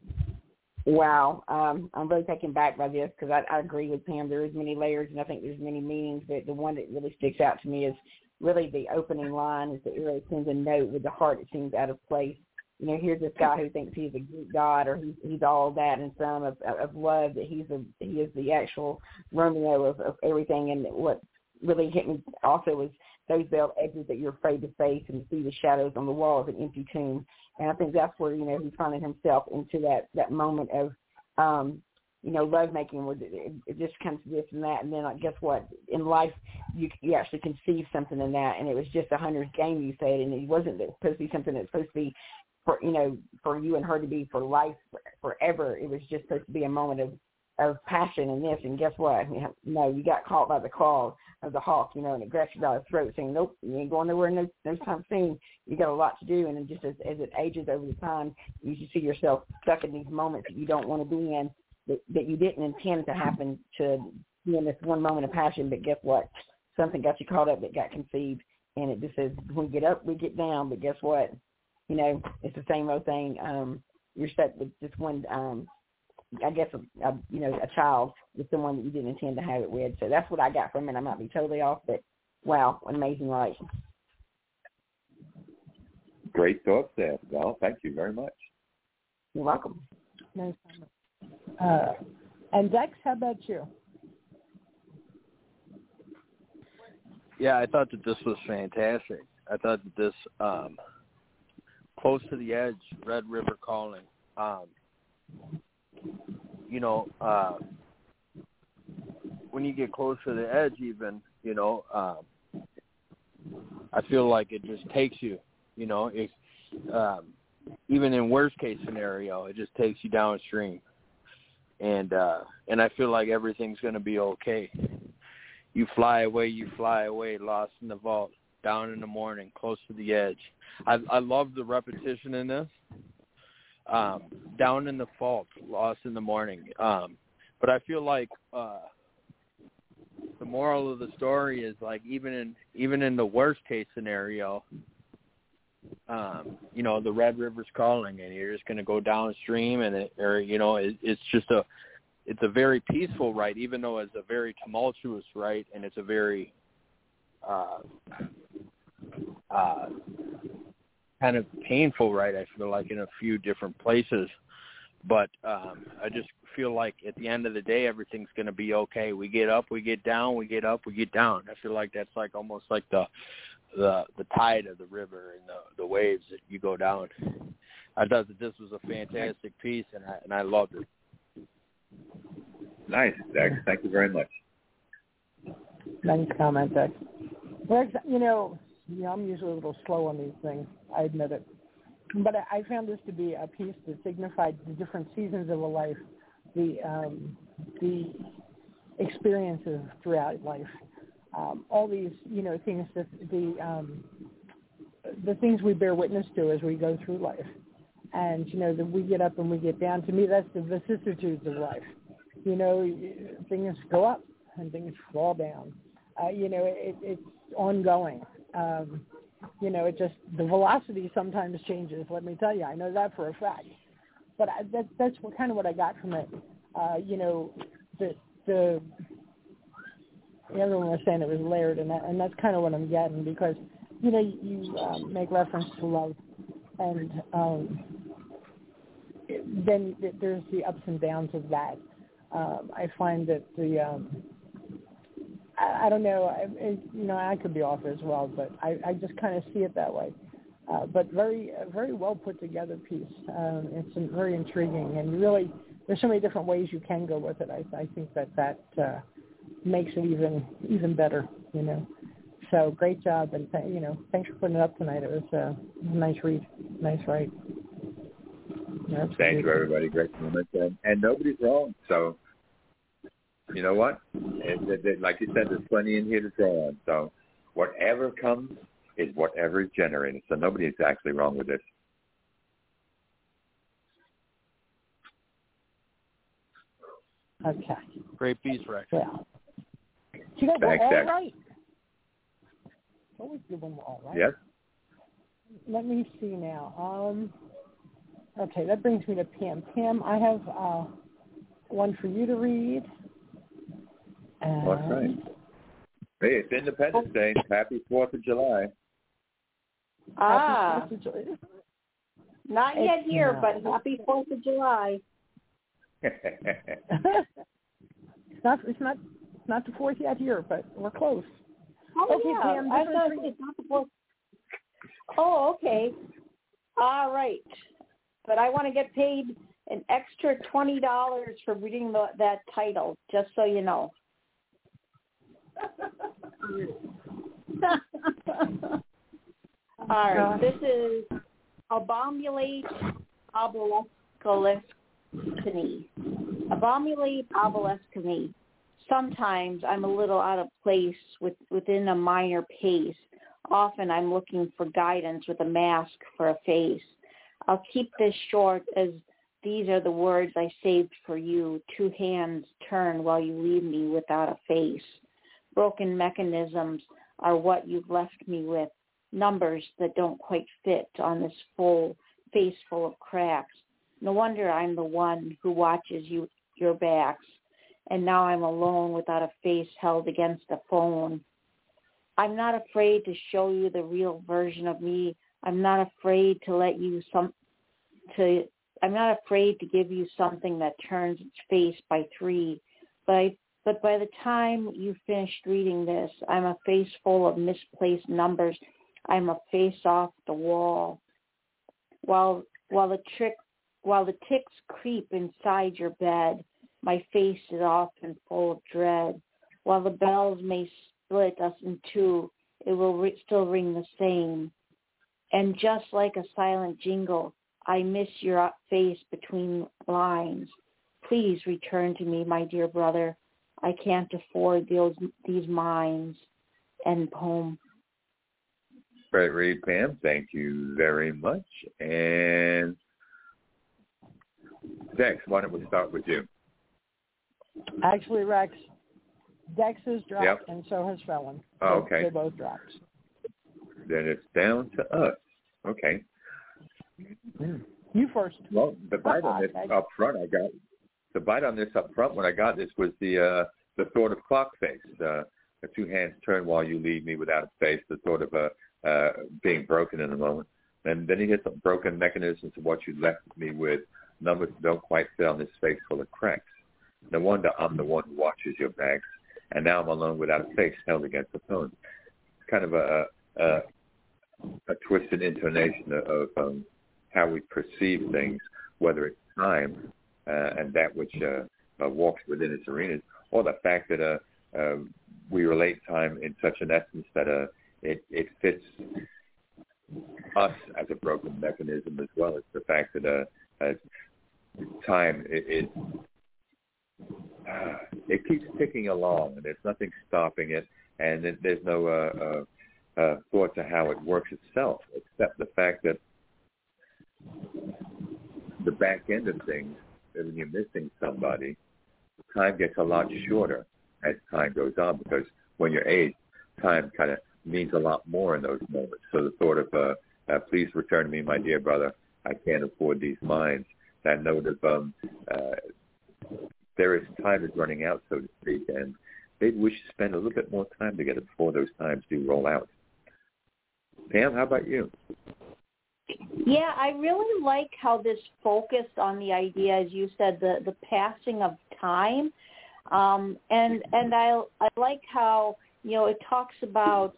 Wow. Um, I'm really taken back by this because I, I agree with Pam. There is many layers and I think there's many meanings, but the one that really sticks out to me is really the opening line is that it really sends a note with the heart that seems out of place. You know, here's this guy who thinks he's a Greek god or he's, he's all that and some of, of love, that he's a, he is the actual Romeo of, of everything. And what really hit me also was those veiled edges that you're afraid to face and see the shadows on the wall of an empty tomb. And I think that's where, you know, he's finding himself into that, that moment of um, you know, lovemaking was it, it just comes to this and that, and then like, guess what? In life, you you actually conceive something in that, and it was just a hunter's game, you said, and it wasn't supposed to be something that's supposed to be for you know for you and her to be for life for, forever. It was just supposed to be a moment of of passion and this, and guess what? You know, no, you got caught by the claws of the hawk, you know, and it grabs you by the throat, saying, nope, you ain't going nowhere no, no time soon. You got a lot to do, and then just as, as it ages over the time, you should see yourself stuck in these moments that you don't want to be in, that, that you didn't intend to happen to be in this one moment of passion, but guess what? Something got you caught up that got conceived, and it just says, when we get up, we get down, but guess what? You know, it's the same old thing. Um, you're stuck with just one um I guess, a, a, you know, a child with someone that you didn't intend to have it with. So that's what I got from it. I might be totally off, but wow, an amazing life. Great thoughts there, Val. Thank you very much. You're welcome. Nice. Uh, and Dex, how about you? Yeah, I thought that this was fantastic. I thought that this, um, Close to the Edge, Red River Calling, um, you know, uh, when you get close to the edge even, you know, um, I feel like it just takes you, you know, it, um, even in worst case scenario, it just takes you downstream. And, uh, and I feel like everything's going to be okay. You fly away, you fly away, lost in the vault, down in the morning, close to the edge. I, I love the repetition in this. Um, down in the fault, lost in the morning. Um, but I feel like uh, the moral of the story is like even in even in the worst case scenario, um, you know, the Red River's calling, and you're just going to go downstream, and it, or you know, it, it's just a it's a very peaceful ride, even though it's a very tumultuous ride, and it's a very uh, uh, kind of painful, right? I feel like in a few different places, but um, I just feel like at the end of the day, everything's going to be okay. We get up, we get down, we get up, we get down. I feel like that's like almost like the the the tide of the river and the the waves that you go down. I thought that this was a fantastic piece, and I and I loved it. Nice, Dex. Thank you very much. Nice comment, Dex. Well, you know. You know, I'm usually a little slow on these things, I admit it. But I found this to be a piece that signified the different seasons of a life, the um, the experiences throughout life, um, all these, you know, things that the um, the things we bear witness to as we go through life. And, you know, that we get up and we get down. To me, that's the vicissitudes of life. You know, things go up and things fall down. Uh, you know, it, it's ongoing. Um, you know, it just, the velocity sometimes changes, let me tell you. I know that for a fact. But I, that, that's what, kind of what I got from it. Uh, you know, the, the, everyone was saying it was layered, and, that, and that's kind of what I'm getting because, you know, you, you um, make reference to love, and um, then there's the ups and downs of that. Um, I find that the, um, I, I don't know, I, it, you know, I could be off as well, but I, I just kind of see it that way. Uh, but very, very well put together piece. Um, it's very intriguing, and really, there's so many different ways you can go with it. I, I think that that uh, makes it even, even better. You know, so great job, and th- you know, thanks for putting it up tonight. It was uh, a nice read, nice write. Yeah, thank you, everybody. Great moment, and, and nobody's wrong. So, you know what? It, it, it, like you said, there's plenty in here to draw on. So, whatever comes is whatever is generated. So nobody is actually wrong with this. Okay. Great piece, Rex. Yeah. You guys Thanks, were all Jack. right. Always give them all right. Yes. Let me see now. Um, okay, that brings me to Pam. Pam, I have uh, one for you to read. And That's right. Hey, it's Independence Day. Happy Fourth of July. Ah, Happy Fourth of July. Not yet It's here, not. but happy Fourth of July. it's not. It's not. It's not the fourth yet here, but we're close. Oh okay, yeah, Pam, I this thought one's for- it's not the Fourth. Oh, okay. All right. But I want to get paid an extra twenty dollars for reading the, that title, just so you know. All right, this is Abominate Obeliskany. Abominate Obeliskany. Sometimes I'm a little out of place with, within a minor pace. Often I'm looking for guidance with a mask for a face. I'll keep this short as these are the words I saved for you. Two hands turn while you leave me without a face. Broken mechanisms are what you've left me with. Numbers that don't quite fit on this full face full of cracks. No wonder I'm the one who watches you your backs. And now I'm alone without a face held against a phone. I'm not afraid to show you the real version of me. I'm not afraid to let you some to I'm not afraid to give you something that turns its face by three. But I but by the time you finished reading this, I'm a face full of misplaced numbers. I'm a face off the wall. While while the trick while the ticks creep inside your bed, my face is often full of dread. While the bells may split us in two, it will re- still ring the same. And just like a silent jingle, I miss your face between lines. Please return to me, my dear brother. I can't afford those these minds. End poem. Great read, Pam. Thank you very much. And Dex, why don't we start with you? Actually, Rex, Dex has dropped, yep. and so has Felon. Oh, okay. They both dropped. Then it's down to us. Okay. You first. Well, the bite on this okay. up front, I got the bite on this up front when I got this was the uh, the thought of clock face. Uh, the two hands turn while you leave me without a face. The thought of uh, uh, being broken in a moment, and then he hits some broken mechanisms of what you left me with. Numbers don't quite fit on this face full of cracks. No wonder I'm the one who watches your backs, and now I'm alone without a face held against the phone. It's kind of a a, a twisted intonation of, of um, how we perceive things, whether it's time uh, and that which uh, uh, walks within its arenas, or the fact that uh, uh, we relate time in such an essence that uh, it, it fits us as a broken mechanism as well. It's the fact that uh, uh, time, it, it, uh, it keeps ticking along, and there's nothing stopping it, and it, there's no uh, uh, uh, thought to how it works itself, except the fact that the back end of things, when you're missing somebody, time gets a lot shorter as time goes on, because when you're aged, time kind of means a lot more in those moments. So the thought of, uh, uh, please return to me, my dear brother, I can't afford these minds, that note of um, uh, there is time is running out, so to speak, and maybe we should spend a little bit more time together before those times do roll out. Pam, how about you? Yeah, I really like how this focused on the idea, as you said, the, the passing of time. Um, and and I, I like how, you know, it talks about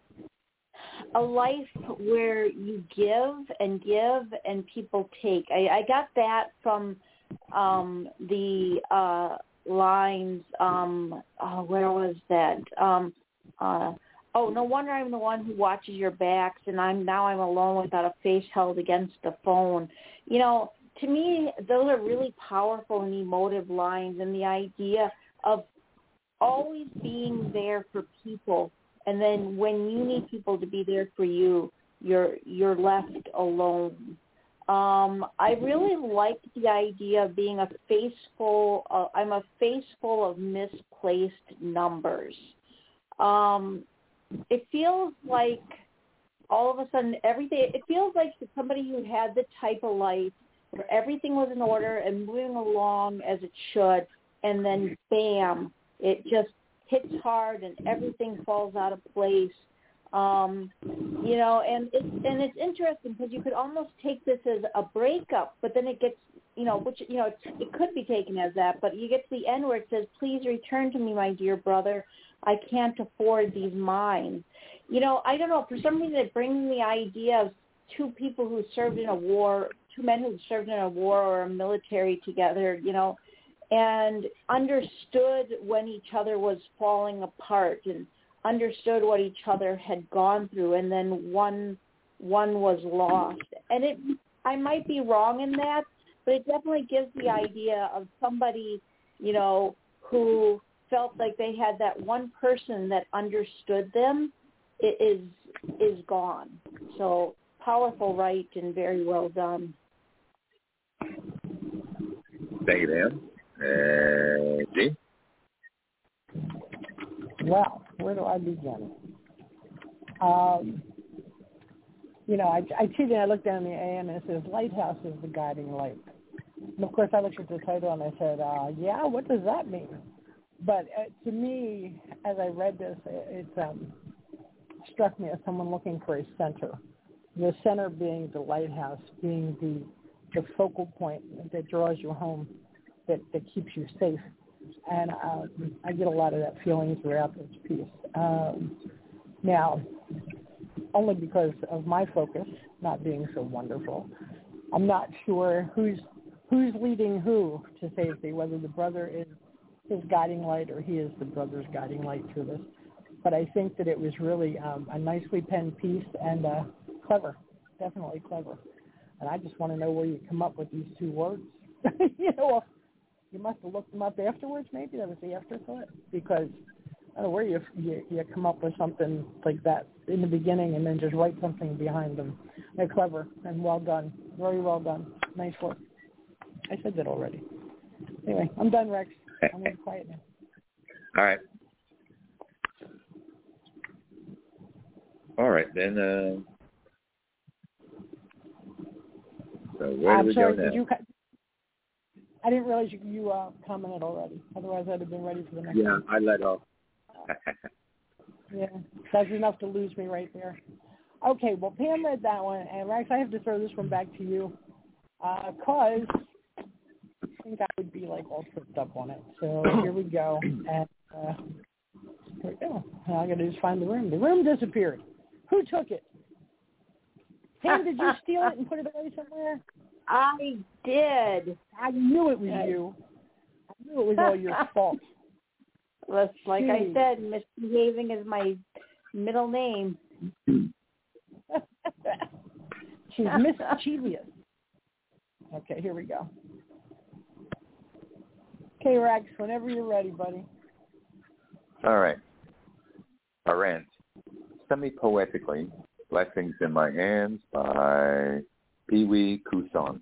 a life where you give and give and people take. I, I got that from um, the uh, lines, um, oh, where was that? Um, uh, oh, no wonder I'm the one who watches your backs, and I'm now I'm alone without a face held against the phone. You know, to me, those are really powerful and emotive lines, and the idea of always being there for people, and then when you need people to be there for you, you're you're left alone. Um, I really like the idea of being a face full. Uh, I'm a face full of misplaced numbers. Um, it feels like all of a sudden everything. It feels like somebody who had the type of life where everything was in order and moving along as it should, and then bam, it just hits hard and everything falls out of place. Um, you know, and it's and it's interesting because you could almost take this as a breakup, but then it gets, you know, which you know, it's, it could be taken as that, but you get to the end where it says, "Please return to me, my dear brother. I can't afford these mines." You know, I don't know. For some reason, it brings me the idea of two people who served in a war two men who served in a war or a military together, you know, and understood when each other was falling apart and understood what each other had gone through, and then one one was lost. And it, I might be wrong in that, but it definitely gives the idea of somebody, you know, who felt like they had that one person that understood them is is gone. So powerful, right, and very well done. Thank you, ma'am. Uh, Gene? Well, where do I begin? Um, you know, I, I cheated and I looked down the A and it says lighthouse is the guiding light. And of course I looked at the title and I said, uh, yeah, what does that mean? But uh, to me, as I read this, it, it um, struck me as someone looking for a center. The center being the lighthouse, being the the focal point that draws you home, that, that keeps you safe. And uh, I get a lot of that feeling throughout this piece. Um, now, only because of my focus not being so wonderful, I'm not sure who's who's leading who to safety, whether the brother is his guiding light or he is the brother's guiding light through this. But I think that it was really um, a nicely penned piece and uh, clever, definitely clever. And I just want to know where you come up with these two words. you know, you must have looked them up afterwards. Maybe that was the afterthought, because I don't know where you, you you come up with something like that in the beginning and then just write something behind them. They're clever and well done, very well done. Nice work. I said that already. Anyway, I'm done, Rex. I'm going to be quiet now. All right. All right, then. Uh, so where I'm do we sorry, go now? Did you, I didn't realize you, you uh, commented already. Otherwise, I'd have been ready for the next yeah, one. I let off. Yeah, that's enough to lose me right there. Okay, well, Pam read that one, and Rex, I have to throw this one back to you, because uh, I think I would be, like, all tripped up on it. So here we go. And uh, here we go. Now I got to just find the room. The room disappeared. Who took it? Pam, did you steal it and put it away somewhere? I did. I knew it was you. I knew it was all your fault. Well, like I Jeez. said, misbehaving is my middle name. She's mischievous. Okay, here we go. Okay, Rex, whenever you're ready, buddy. All right. A rant. Semi-poetically, Blessings in My Hands by Pee Wee Couson.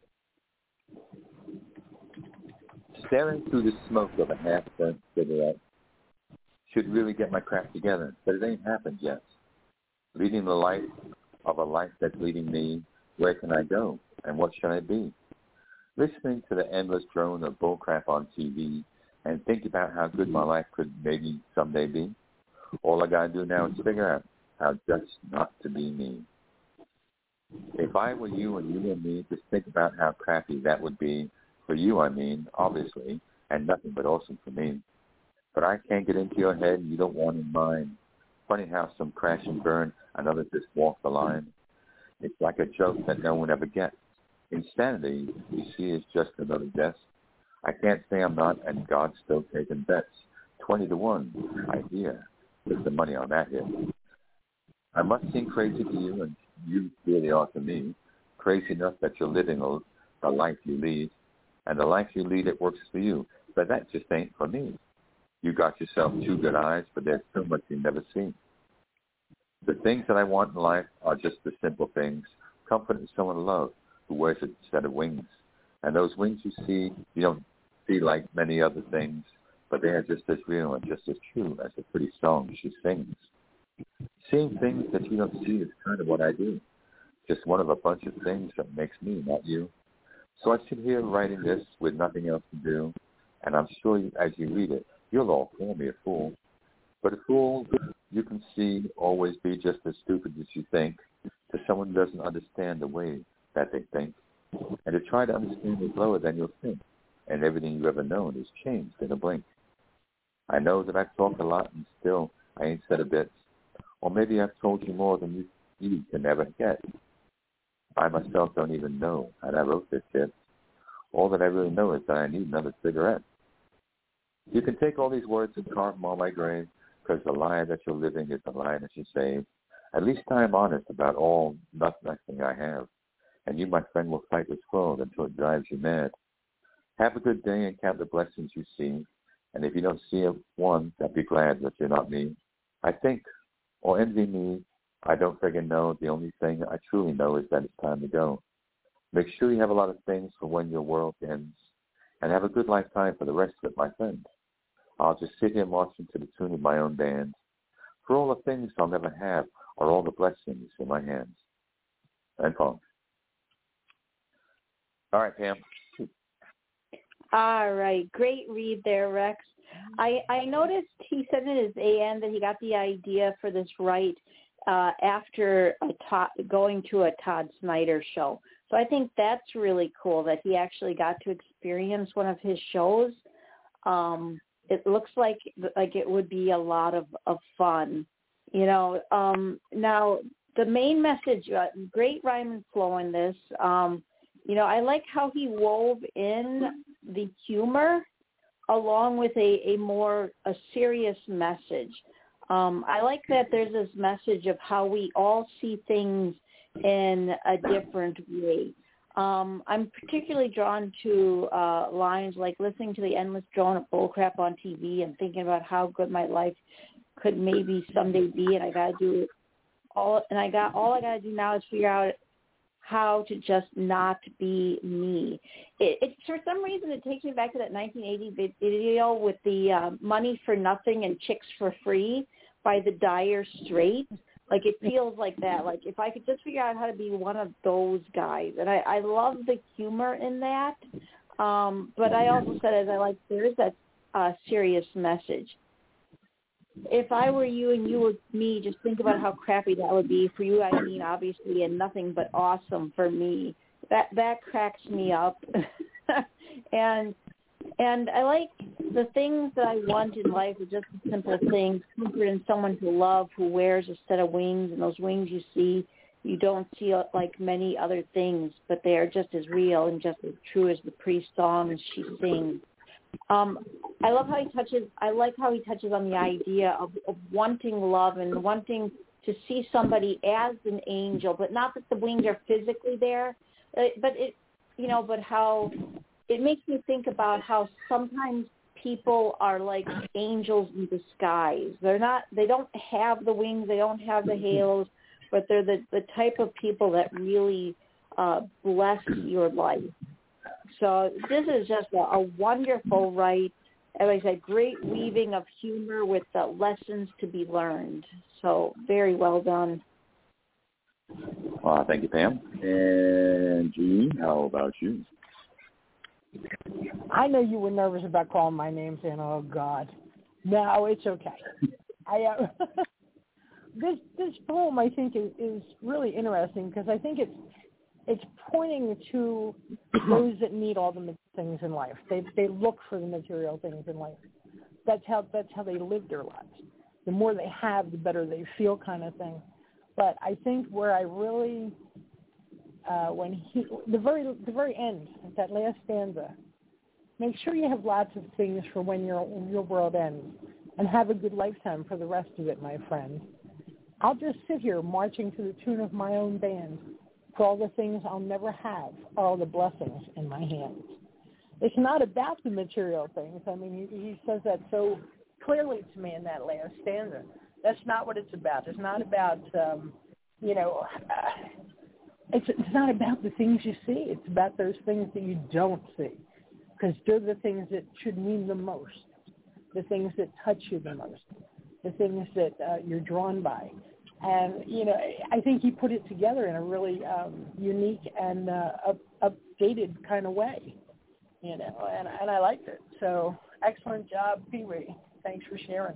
Staring through the smoke of a half-burnt cigarette. Should really get my crap together, but it ain't happened yet. Leading the life of a life that's leading me, where can I go, and what should I be? Listening to the endless drone of bullcrap on T V and think about how good my life could maybe someday be. All I gotta do now is figure out how just not to be me. If I were you and you were me, just think about how crappy that would be. For you, I mean, obviously, and nothing but awesome for me. But I can't get into your head and you don't want in mine. Funny how some crash and burn and others just walk the line. It's like a joke that no one ever gets. Insanity, you see, is just another guess. I can't say I'm not, and God's still taking bets. Twenty to one, I hear. Put the money on that hit. I must seem crazy to you, and you really are to me. Crazy enough that you're living the life you lead, and the life you lead, it works for you. But that just ain't for me. You got yourself two good eyes, but there's so much you never see. The things that I want in life are just the simple things. Comfort in someone to love who wears a set of wings. And those wings you see, you don't see like many other things, but they are just as real and just as true as the pretty song she sings. Seeing things that you don't see is kind of what I do. Just one of a bunch of things that makes me, not you. So I sit here writing this with nothing else to do, and I'm sure you, as you read it, you'll all call me a fool. But a fool, you can see, always be just as stupid as you think to someone who doesn't understand the way that they think. And to try to understand is lower than you'll think, and everything you've ever known is changed in a blink. I know that I've talked a lot, and still I ain't said a bit. Or maybe I've told you more than you, you can ever get. I myself don't even know how I wrote this shit. All that I really know is that I need another cigarette. You can take all these words and carve them on my grave, because the lie that you're living is the lie that you save. At least I am honest about all nothing I have, and you, my friend, will fight this world until it drives you mad. Have a good day and count the blessings you see, and if you don't see one, then be glad that you're not me. I think, or envy me, I don't friggin' know. The only thing I truly know is that it's time to go. Make sure you have a lot of things for when your world ends, and have a good lifetime for the rest of it, my friend. I'll just sit here marching to the tune of my own band. For all the things I'll never have are all the blessings in my hands. And Paul. All right, Pam. All right. Great read there, Rex. I, I noticed he said in his A M that he got the idea for this right uh, after a Todd, going to a Todd Snyder show. So I think that's really cool that he actually got to experience one of his shows. Um, it looks like like it would be a lot of, of fun. You know, um, now the main message, uh, great rhyme and flow in this. Um, you know, I like how he wove in the humor along with a, a more a serious message. Um, I like that there's this message of how we all see things in a different way. Um, I'm particularly drawn to uh, lines like listening to the endless drone of bullcrap on T V and thinking about how good my life could maybe someday be, and I gotta do it all. And I got all I gotta do now is figure out how to just not be me. It, it for some reason it takes me back to that nineteen eighty video with the uh, Money for Nothing and Chicks for Free by the Dire Straits. Like it feels like that. Like if I could just figure out how to be one of those guys, and I, I love the humor in that. Um, but I also said, as I like, there is that uh, serious message. If I were you and you were me, just think about how crappy that would be. For you, I mean, obviously, and nothing but awesome for me. That that cracks me up. and and I like the things that I want in life are just the simple things. Comfort in someone to love who wears a set of wings, and those wings you see, you don't see like many other things, but they are just as real and just as true as the Priest songs she sings. Um, I love how he touches. I like how he touches on the idea of, of wanting love and wanting to see somebody as an angel, but not that the wings are physically there, uh, but it, you know, but how it makes me think about how sometimes people are like angels in disguise. They're not. They don't have the wings. They don't have the halos, but they're the the type of people that really uh, bless your life. So this is just a, a wonderful write. As I said, great weaving of humor with the lessons to be learned. So very well done. Well, thank you, Pam. And Gene, how about you? I know you were nervous about calling my name, saying, "Oh God." No, it's okay. I uh, this this poem I think is, is really interesting because I think it's it's pointing to those that need all the things in life. They they look for the material things in life. That's how that's how they live their lives. The more they have, the better they feel, kind of thing. But I think where I really, uh, when he the very the very end, that last stanza, make sure you have lots of things for when your your world ends, and have a good lifetime for the rest of it, my friend. I'll just sit here marching to the tune of my own band. For all the things I'll never have are all the blessings in my hands. It's not about the material things. I mean, he, he says that so clearly to me in that last stanza. That's not what it's about. It's not about, um, you know, uh, it's, it's not about the things you see. It's about those things that you don't see, because they're the things that should mean the most, the things that touch you the most, the things that uh, you're drawn by. And, you know, I think he put it together in a really um, unique and uh, up, updated kind of way, you know, and, and I liked it. So excellent job, Pee-wee. Thanks for sharing.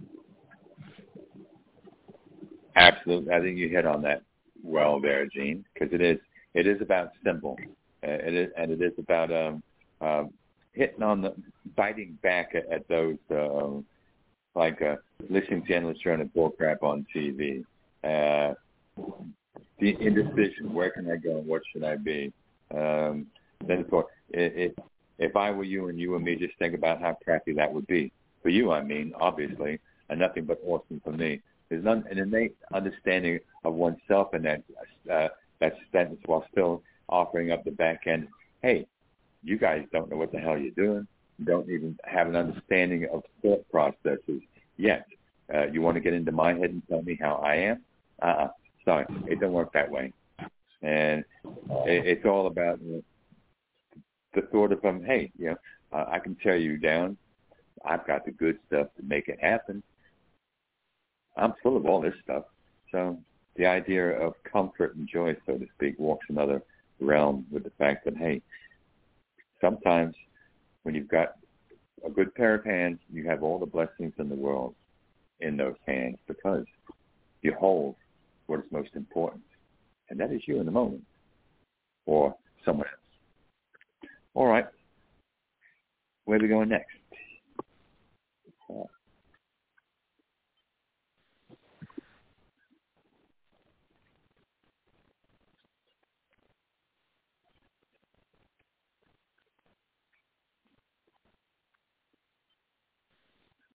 Absolutely. I think you hit on that well there, Gene, because it is it is about simple. Uh, it is, and it is about um, uh, hitting on the, biting back at, at those, uh, like uh, listening to endless drone and bullcrap on T V. Uh, the indecision. Where can I go? What should I be? Um, then for if if I were you and you and me, just think about how crappy that would be for you. I mean, obviously, and nothing but awesome for me. There's none, an innate understanding of oneself in that uh, that sentence, while still offering up the back end. Hey, you guys don't know what the hell you're doing. You don't even have an understanding of thought processes yet. Uh, you want to get into my head and tell me how I am? Uh-uh. Sorry, it don't work that way. And it, it's all about you know, the thought of, um, hey, you know, uh, I can tear you down. I've got the good stuff to make it happen. I'm full of all this stuff. So the idea of comfort and joy, so to speak, walks another realm with the fact that, hey, sometimes when you've got a good pair of hands, you have all the blessings in the world in those hands, because you hold what is most important, and that is you in the moment or someone else. All right. Where are we going next?